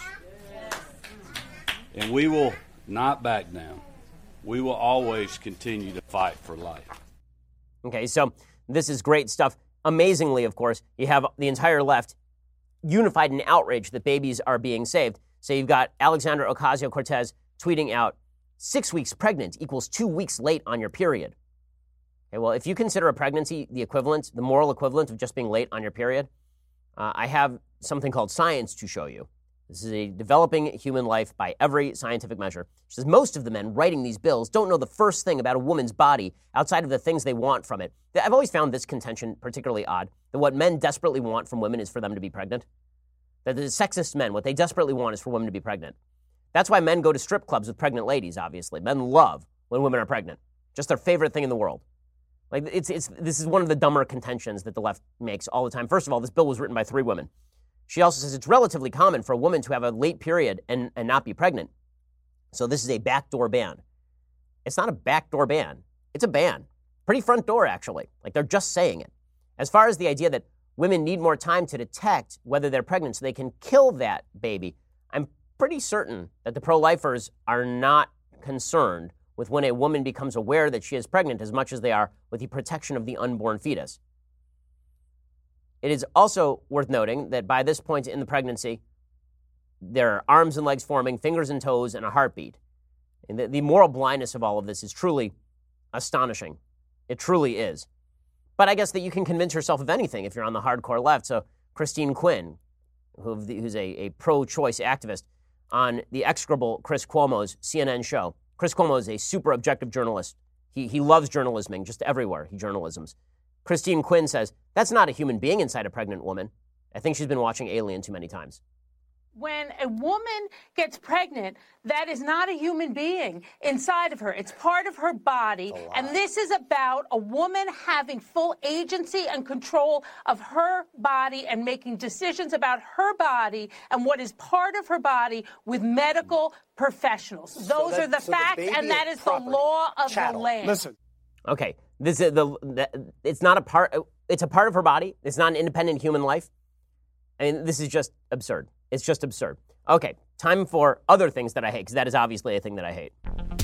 Speaker 8: And we will not back down. We will always continue to fight for life.
Speaker 2: Okay, so this is great stuff. Amazingly, of course, you have the entire left unified in outrage that babies are being saved. So you've got Alexandra Ocasio-Cortez tweeting out, six weeks pregnant equals two weeks late on your period. Okay, well, if you consider a pregnancy the equivalent, the moral equivalent of just being late on your period, uh, I have something called science to show you. This is a developing human life by every scientific measure. She says most of the men writing these bills don't know the first thing about a woman's body outside of the things they want from it. I've always found this contention particularly odd, that what men desperately want from women is for them to be pregnant. That the sexist men, what they desperately want is for women to be pregnant. That's why men go to strip clubs with pregnant ladies, obviously. Men love when women are pregnant. Just their favorite thing in the world. Like it's it's this is one of the dumber contentions that the left makes all the time. First of all, this bill was written by three women. She also says it's relatively common for a woman to have a late period and, and not be pregnant. So this is a backdoor ban. It's not a backdoor ban. It's a ban. Pretty front door, actually. Like they're just saying it. As far as the idea that women need more time to detect whether they're pregnant so they can kill that baby, I'm pretty certain that the pro-lifers are not concerned with when a woman becomes aware that she is pregnant as much as they are with the protection of the unborn fetus. It is also worth noting that by this point in the pregnancy, there are arms and legs forming, fingers and toes, and a heartbeat. And the, the moral blindness of all of this is truly astonishing. It truly is. But I guess that you can convince yourself of anything if you're on the hardcore left. So Christine Quinn, who, who's a, a pro-choice activist, on the execrable Chris Cuomo's C N N show. Chris Cuomo is a super objective journalist. He, he loves journalisming, just everywhere he journalisms. Christine Quinn says, that's not a human being inside a pregnant woman. I think she's been watching Alien too many times.
Speaker 9: When a woman gets pregnant, that is not a human being inside of her. It's part of her body. And this is about a woman having full agency and control of her body and making decisions about her body and what is part of her body with medical professionals. Those so that, are the so facts, the and that is, is the law of Chattel. The land.
Speaker 2: Listen. Okay, this is the, the it's not a part. It's a part of her body. It's not an independent human life. I mean, this is just absurd. It's just absurd. Okay, time for other things that I hate, because that is obviously a thing that I hate.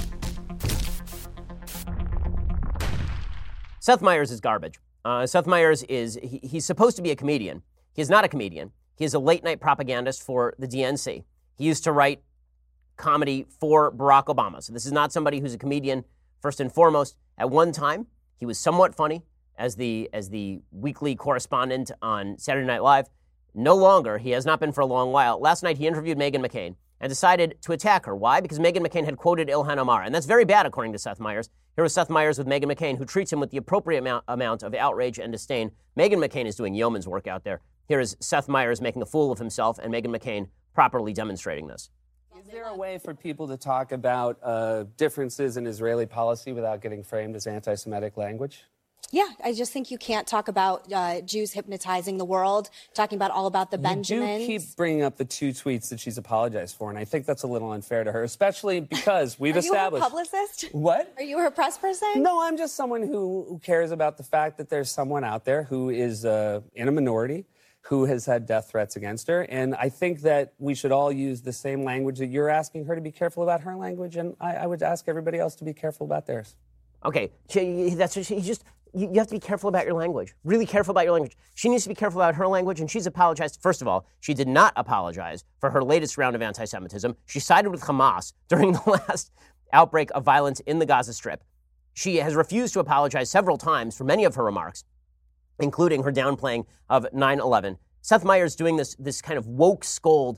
Speaker 2: Seth Meyers is garbage. Uh, Seth Meyers is, he, he's supposed to be a comedian. He is not a comedian. He is a late-night propagandist for the D N C. He used to write comedy for Barack Obama. So this is not somebody who's a comedian, first and foremost. At one time, he was somewhat funny as the as the weekly correspondent on Saturday Night Live. No longer. He has not been for a long while. Last night, he interviewed Meghan McCain and decided to attack her. Why? Because Meghan McCain had quoted Ilhan Omar. And that's very bad, according to Seth Meyers. Here was Seth Meyers with Meghan McCain, who treats him with the appropriate amount, amount of outrage and disdain. Meghan McCain is doing yeoman's work out there. Here is Seth Meyers making a fool of himself and Meghan McCain properly demonstrating this.
Speaker 10: Is there a way for people to talk about uh, differences in Israeli policy without getting framed as anti-Semitic language?
Speaker 11: Yeah, I just think you can't talk about uh, Jews hypnotizing the world, talking about all about the Benjamins.
Speaker 10: You do keep bringing up the two tweets that she's apologized for, and I think that's a little unfair to her, especially because we've
Speaker 11: Are
Speaker 10: established...
Speaker 11: Are you her publicist?
Speaker 10: What?
Speaker 11: Are you her press person?
Speaker 10: No, I'm just someone who, who cares about the fact that there's someone out there who is uh, in a minority, who has had death threats against her, and I think that we should all use the same language that you're asking her to be careful about her language, and I, I would ask everybody else to be careful about theirs.
Speaker 2: Okay, that's what she just... You have to be careful about your language. Really careful about your language. She needs to be careful about her language, and she's apologized. First of all, she did not apologize for her latest round of anti-Semitism. She sided with Hamas during the last outbreak of violence in the Gaza Strip. She has refused to apologize several times for many of her remarks, including her downplaying of nine eleven. Seth Meyers doing this, this kind of woke scold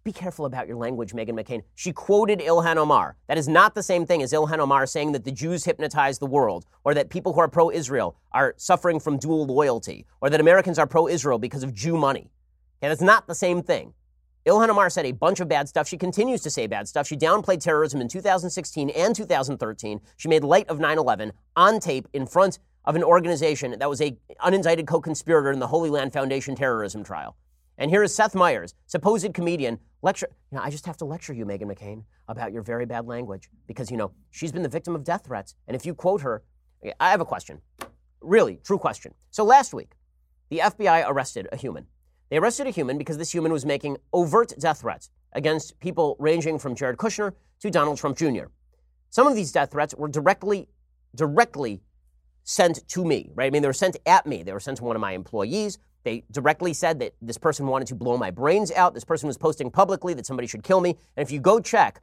Speaker 2: be careful about your language, Meghan McCain. She quoted Ilhan Omar. That is not the same thing as Ilhan Omar saying that the Jews hypnotize the world, or that people who are pro-Israel are suffering from dual loyalty, or that Americans are pro-Israel because of Jew money. Okay, that's not the same thing. Ilhan Omar said a bunch of bad stuff. She continues to say bad stuff. She downplayed terrorism in two thousand sixteen and two thousand thirteen. She made light of nine eleven on tape in front of an organization that was a unindicted co-conspirator in the Holy Land Foundation terrorism trial. And here is Seth Meyers, supposed comedian, lecture. You know, I just have to lecture you, Meghan McCain, about your very bad language because, you know, she's been the victim of death threats. And if you quote her, I have a question. Really, true question. So last week, the F B I arrested a human. They arrested a human because this human was making overt death threats against people ranging from Jared Kushner to Donald Trump Junior Some of these death threats were directly, directly sent to me, right? I mean, they were sent at me. They were sent to one of my employees. They directly said that this person wanted to blow my brains out. This person was posting publicly that somebody should kill me. And if you go check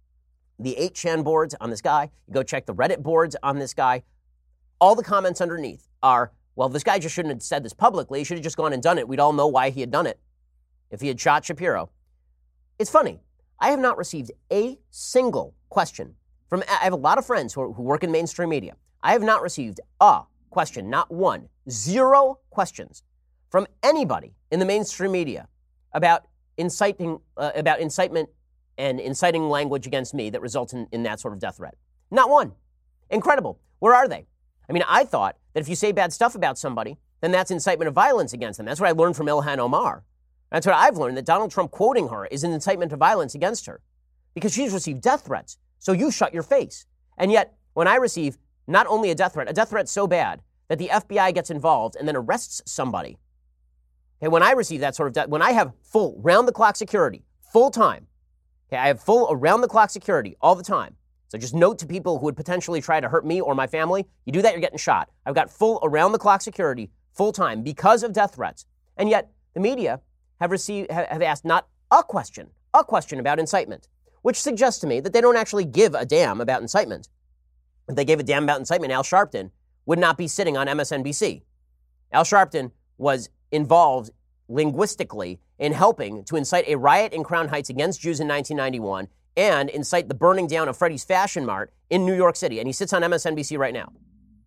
Speaker 2: the eight chan boards on this guy, you go check the Reddit boards on this guy, all the comments underneath are, well, this guy just shouldn't have said this publicly. He should have just gone and done it. We'd all know why he had done it if he had shot Shapiro. It's funny. I have not received a single question from, I have a lot of friends who, are, who work in mainstream media. I have not received a question, not one, zero questions from anybody in the mainstream media about inciting, uh, about incitement and inciting language against me that results in, in that sort of death threat. Not one. Incredible. Where are they? I mean, I thought that if you say bad stuff about somebody, then that's incitement of violence against them. That's what I learned from Ilhan Omar. That's what I've learned, that Donald Trump quoting her is an incitement of violence against her because she's received death threats. So you shut your face. And yet, when I receive not only a death threat, a death threat so bad that the F B I gets involved and then arrests somebody. Okay, when I receive that sort of death, when I have full round-the-clock security, full time, okay, I have full around-the-clock security all the time. So just note to people who would potentially try to hurt me or my family, you do that, you're getting shot. I've got full around-the-clock security, full time, because of death threats. And yet the media have received, have asked not a question, a question about incitement, which suggests to me that they don't actually give a damn about incitement. If they gave a damn about incitement, Al Sharpton would not be sitting on M S N B C. Al Sharpton was involved linguistically in helping to incite a riot in Crown Heights against Jews in nineteen ninety-one and incite the burning down of Freddie's Fashion Mart in New York City. And he sits on M S N B C right now.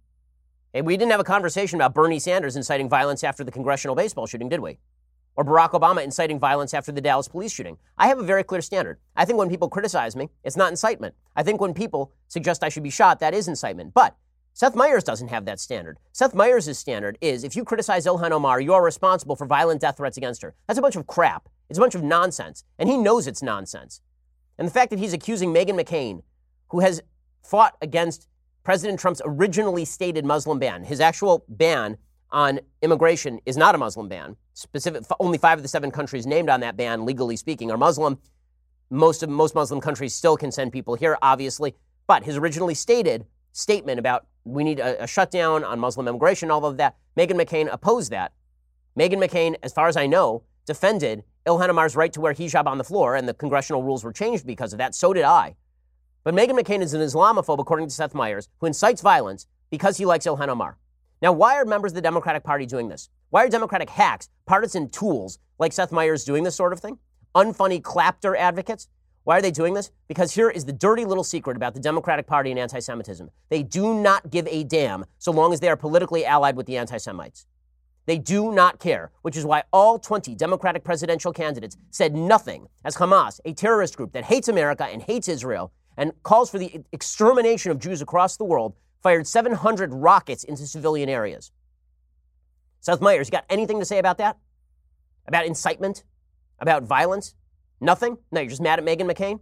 Speaker 2: And we didn't have a conversation about Bernie Sanders inciting violence after the congressional baseball shooting, did we? Or Barack Obama inciting violence after the Dallas police shooting. I have a very clear standard. I think when people criticize me, it's not incitement. I think when people suggest I should be shot, that is incitement. But Seth Meyers doesn't have that standard. Seth Meyers' standard is if you criticize Ilhan Omar, you are responsible for violent death threats against her. That's a bunch of crap. It's a bunch of nonsense. And he knows it's nonsense. And the fact that he's accusing Meghan McCain, who has fought against President Trump's originally stated Muslim ban, his actual ban on immigration is not a Muslim ban. Specific, only five of the seven countries named on that ban, legally speaking, are Muslim. Most of most Muslim countries still can send people here, obviously. But his originally stated statement about we need a, a shutdown on Muslim immigration, all of that, Meghan McCain opposed that. Meghan McCain, as far as I know, defended Ilhan Omar's right to wear hijab on the floor, and the congressional rules were changed because of that. So did I. But Meghan McCain is an Islamophobe, according to Seth Meyers, who incites violence because he likes Ilhan Omar. Now, why are members of the Democratic Party doing this? Why are Democratic hacks, partisan tools like Seth Meyers doing this sort of thing? Unfunny clapter advocates? Why are they doing this? Because here is the dirty little secret about the Democratic Party and anti-Semitism. They do not give a damn so long as they are politically allied with the anti-Semites. They do not care, which is why all twenty Democratic presidential candidates said nothing as Hamas, a terrorist group that hates America and hates Israel and calls for the extermination of Jews across the world, fired seven hundred rockets into civilian areas. Seth Meyers, you got anything to say about that? About incitement? About violence? Nothing? No, you're just mad at Meghan McCain?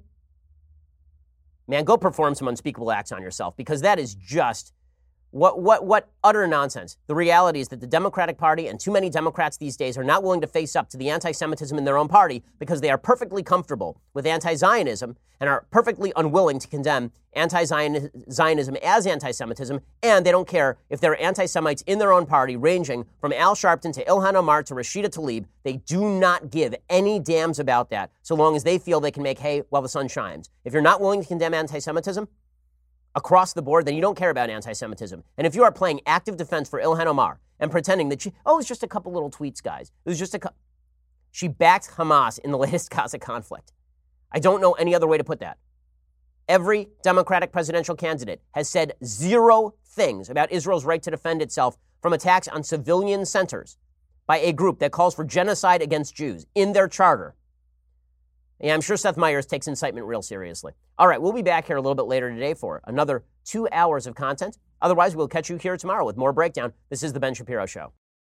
Speaker 2: Man, go perform some unspeakable acts on yourself, because that is just what what what utter nonsense. The reality is that the Democratic Party and too many Democrats these days are not willing to face up to the anti-Semitism in their own party because they are perfectly comfortable with anti-Zionism and are perfectly unwilling to condemn anti-Zionism as anti-Semitism, and they don't care if there are anti-Semites in their own party, ranging from Al Sharpton to Ilhan Omar to Rashida Tlaib. They do not give any damns about that so long as they feel they can make hay while the sun shines. If you're not willing to condemn anti-Semitism across the board, then you don't care about anti-Semitism. And if you are playing active defense for Ilhan Omar and pretending that she, oh, it's just a couple little tweets, guys. It was just a couple. She backed Hamas in the latest Gaza conflict. I don't know any other way to put that. Every Democratic presidential candidate has said zero things about Israel's right to defend itself from attacks on civilian centers by a group that calls for genocide against Jews in their charter. Yeah, I'm sure Seth Meyers takes incitement real seriously. All right, we'll be back here a little bit later today for another two hours of content. Otherwise, we'll catch you here tomorrow with more breakdown. This is The Ben Shapiro Show.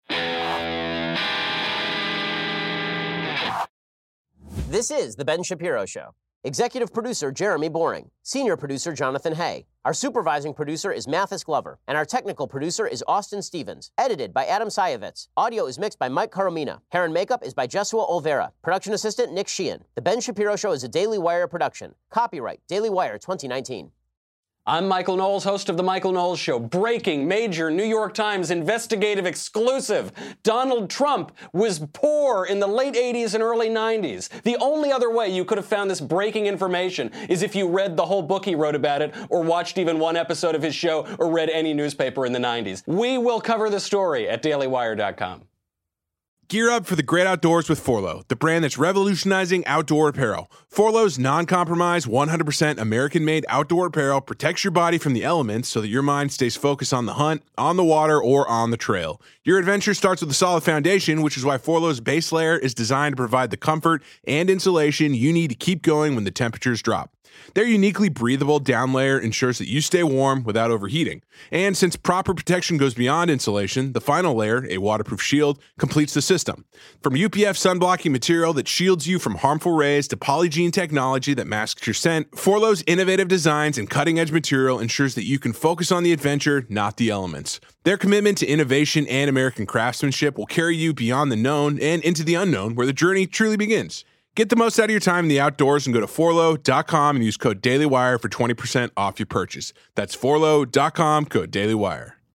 Speaker 2: This is The Ben Shapiro Show. Executive producer Jeremy Boring. Senior producer Jonathan Hay. Our supervising producer is Mathis Glover. And our technical producer is Austin Stevens. Edited by Adam Sayevitz. Audio is mixed by Mike Coromina. Hair and makeup is by Jesua Olvera. Production assistant Nick Sheehan. The Ben Shapiro Show is a Daily Wire production. Copyright Daily Wire twenty nineteen.
Speaker 12: I'm Michael Knowles, host of The Michael Knowles Show. Breaking major New York Times investigative exclusive. Donald Trump was poor in the late eighties and early nineties. The only other way you could have found this breaking information is if you read the whole book he wrote about it, or watched even one episode of his show, or read any newspaper in the nineties. We will cover the story at daily wire dot com.
Speaker 13: Gear up for the great outdoors with Forloh, the brand that's revolutionizing outdoor apparel. Forloh's non-compromise, one hundred percent American-made outdoor apparel protects your body from the elements so that your mind stays focused on the hunt, on the water, or on the trail. Your adventure starts with a solid foundation, which is why Forloh's base layer is designed to provide the comfort and insulation you need to keep going when the temperatures drop. Their uniquely breathable down layer ensures that you stay warm without overheating. And since proper protection goes beyond insulation, the final layer, a waterproof shield, completes the system. From U P F sunblocking material that shields you from harmful rays to Polygene technology that masks your scent, Forloh's innovative designs and cutting-edge material ensures that you can focus on the adventure, not the elements. Their commitment to innovation and American craftsmanship will carry you beyond the known and into the unknown, where the journey truly begins. Get the most out of your time in the outdoors and go to forloh dot com and use code DailyWire for twenty percent off your purchase. That's forloh dot com, code DailyWire.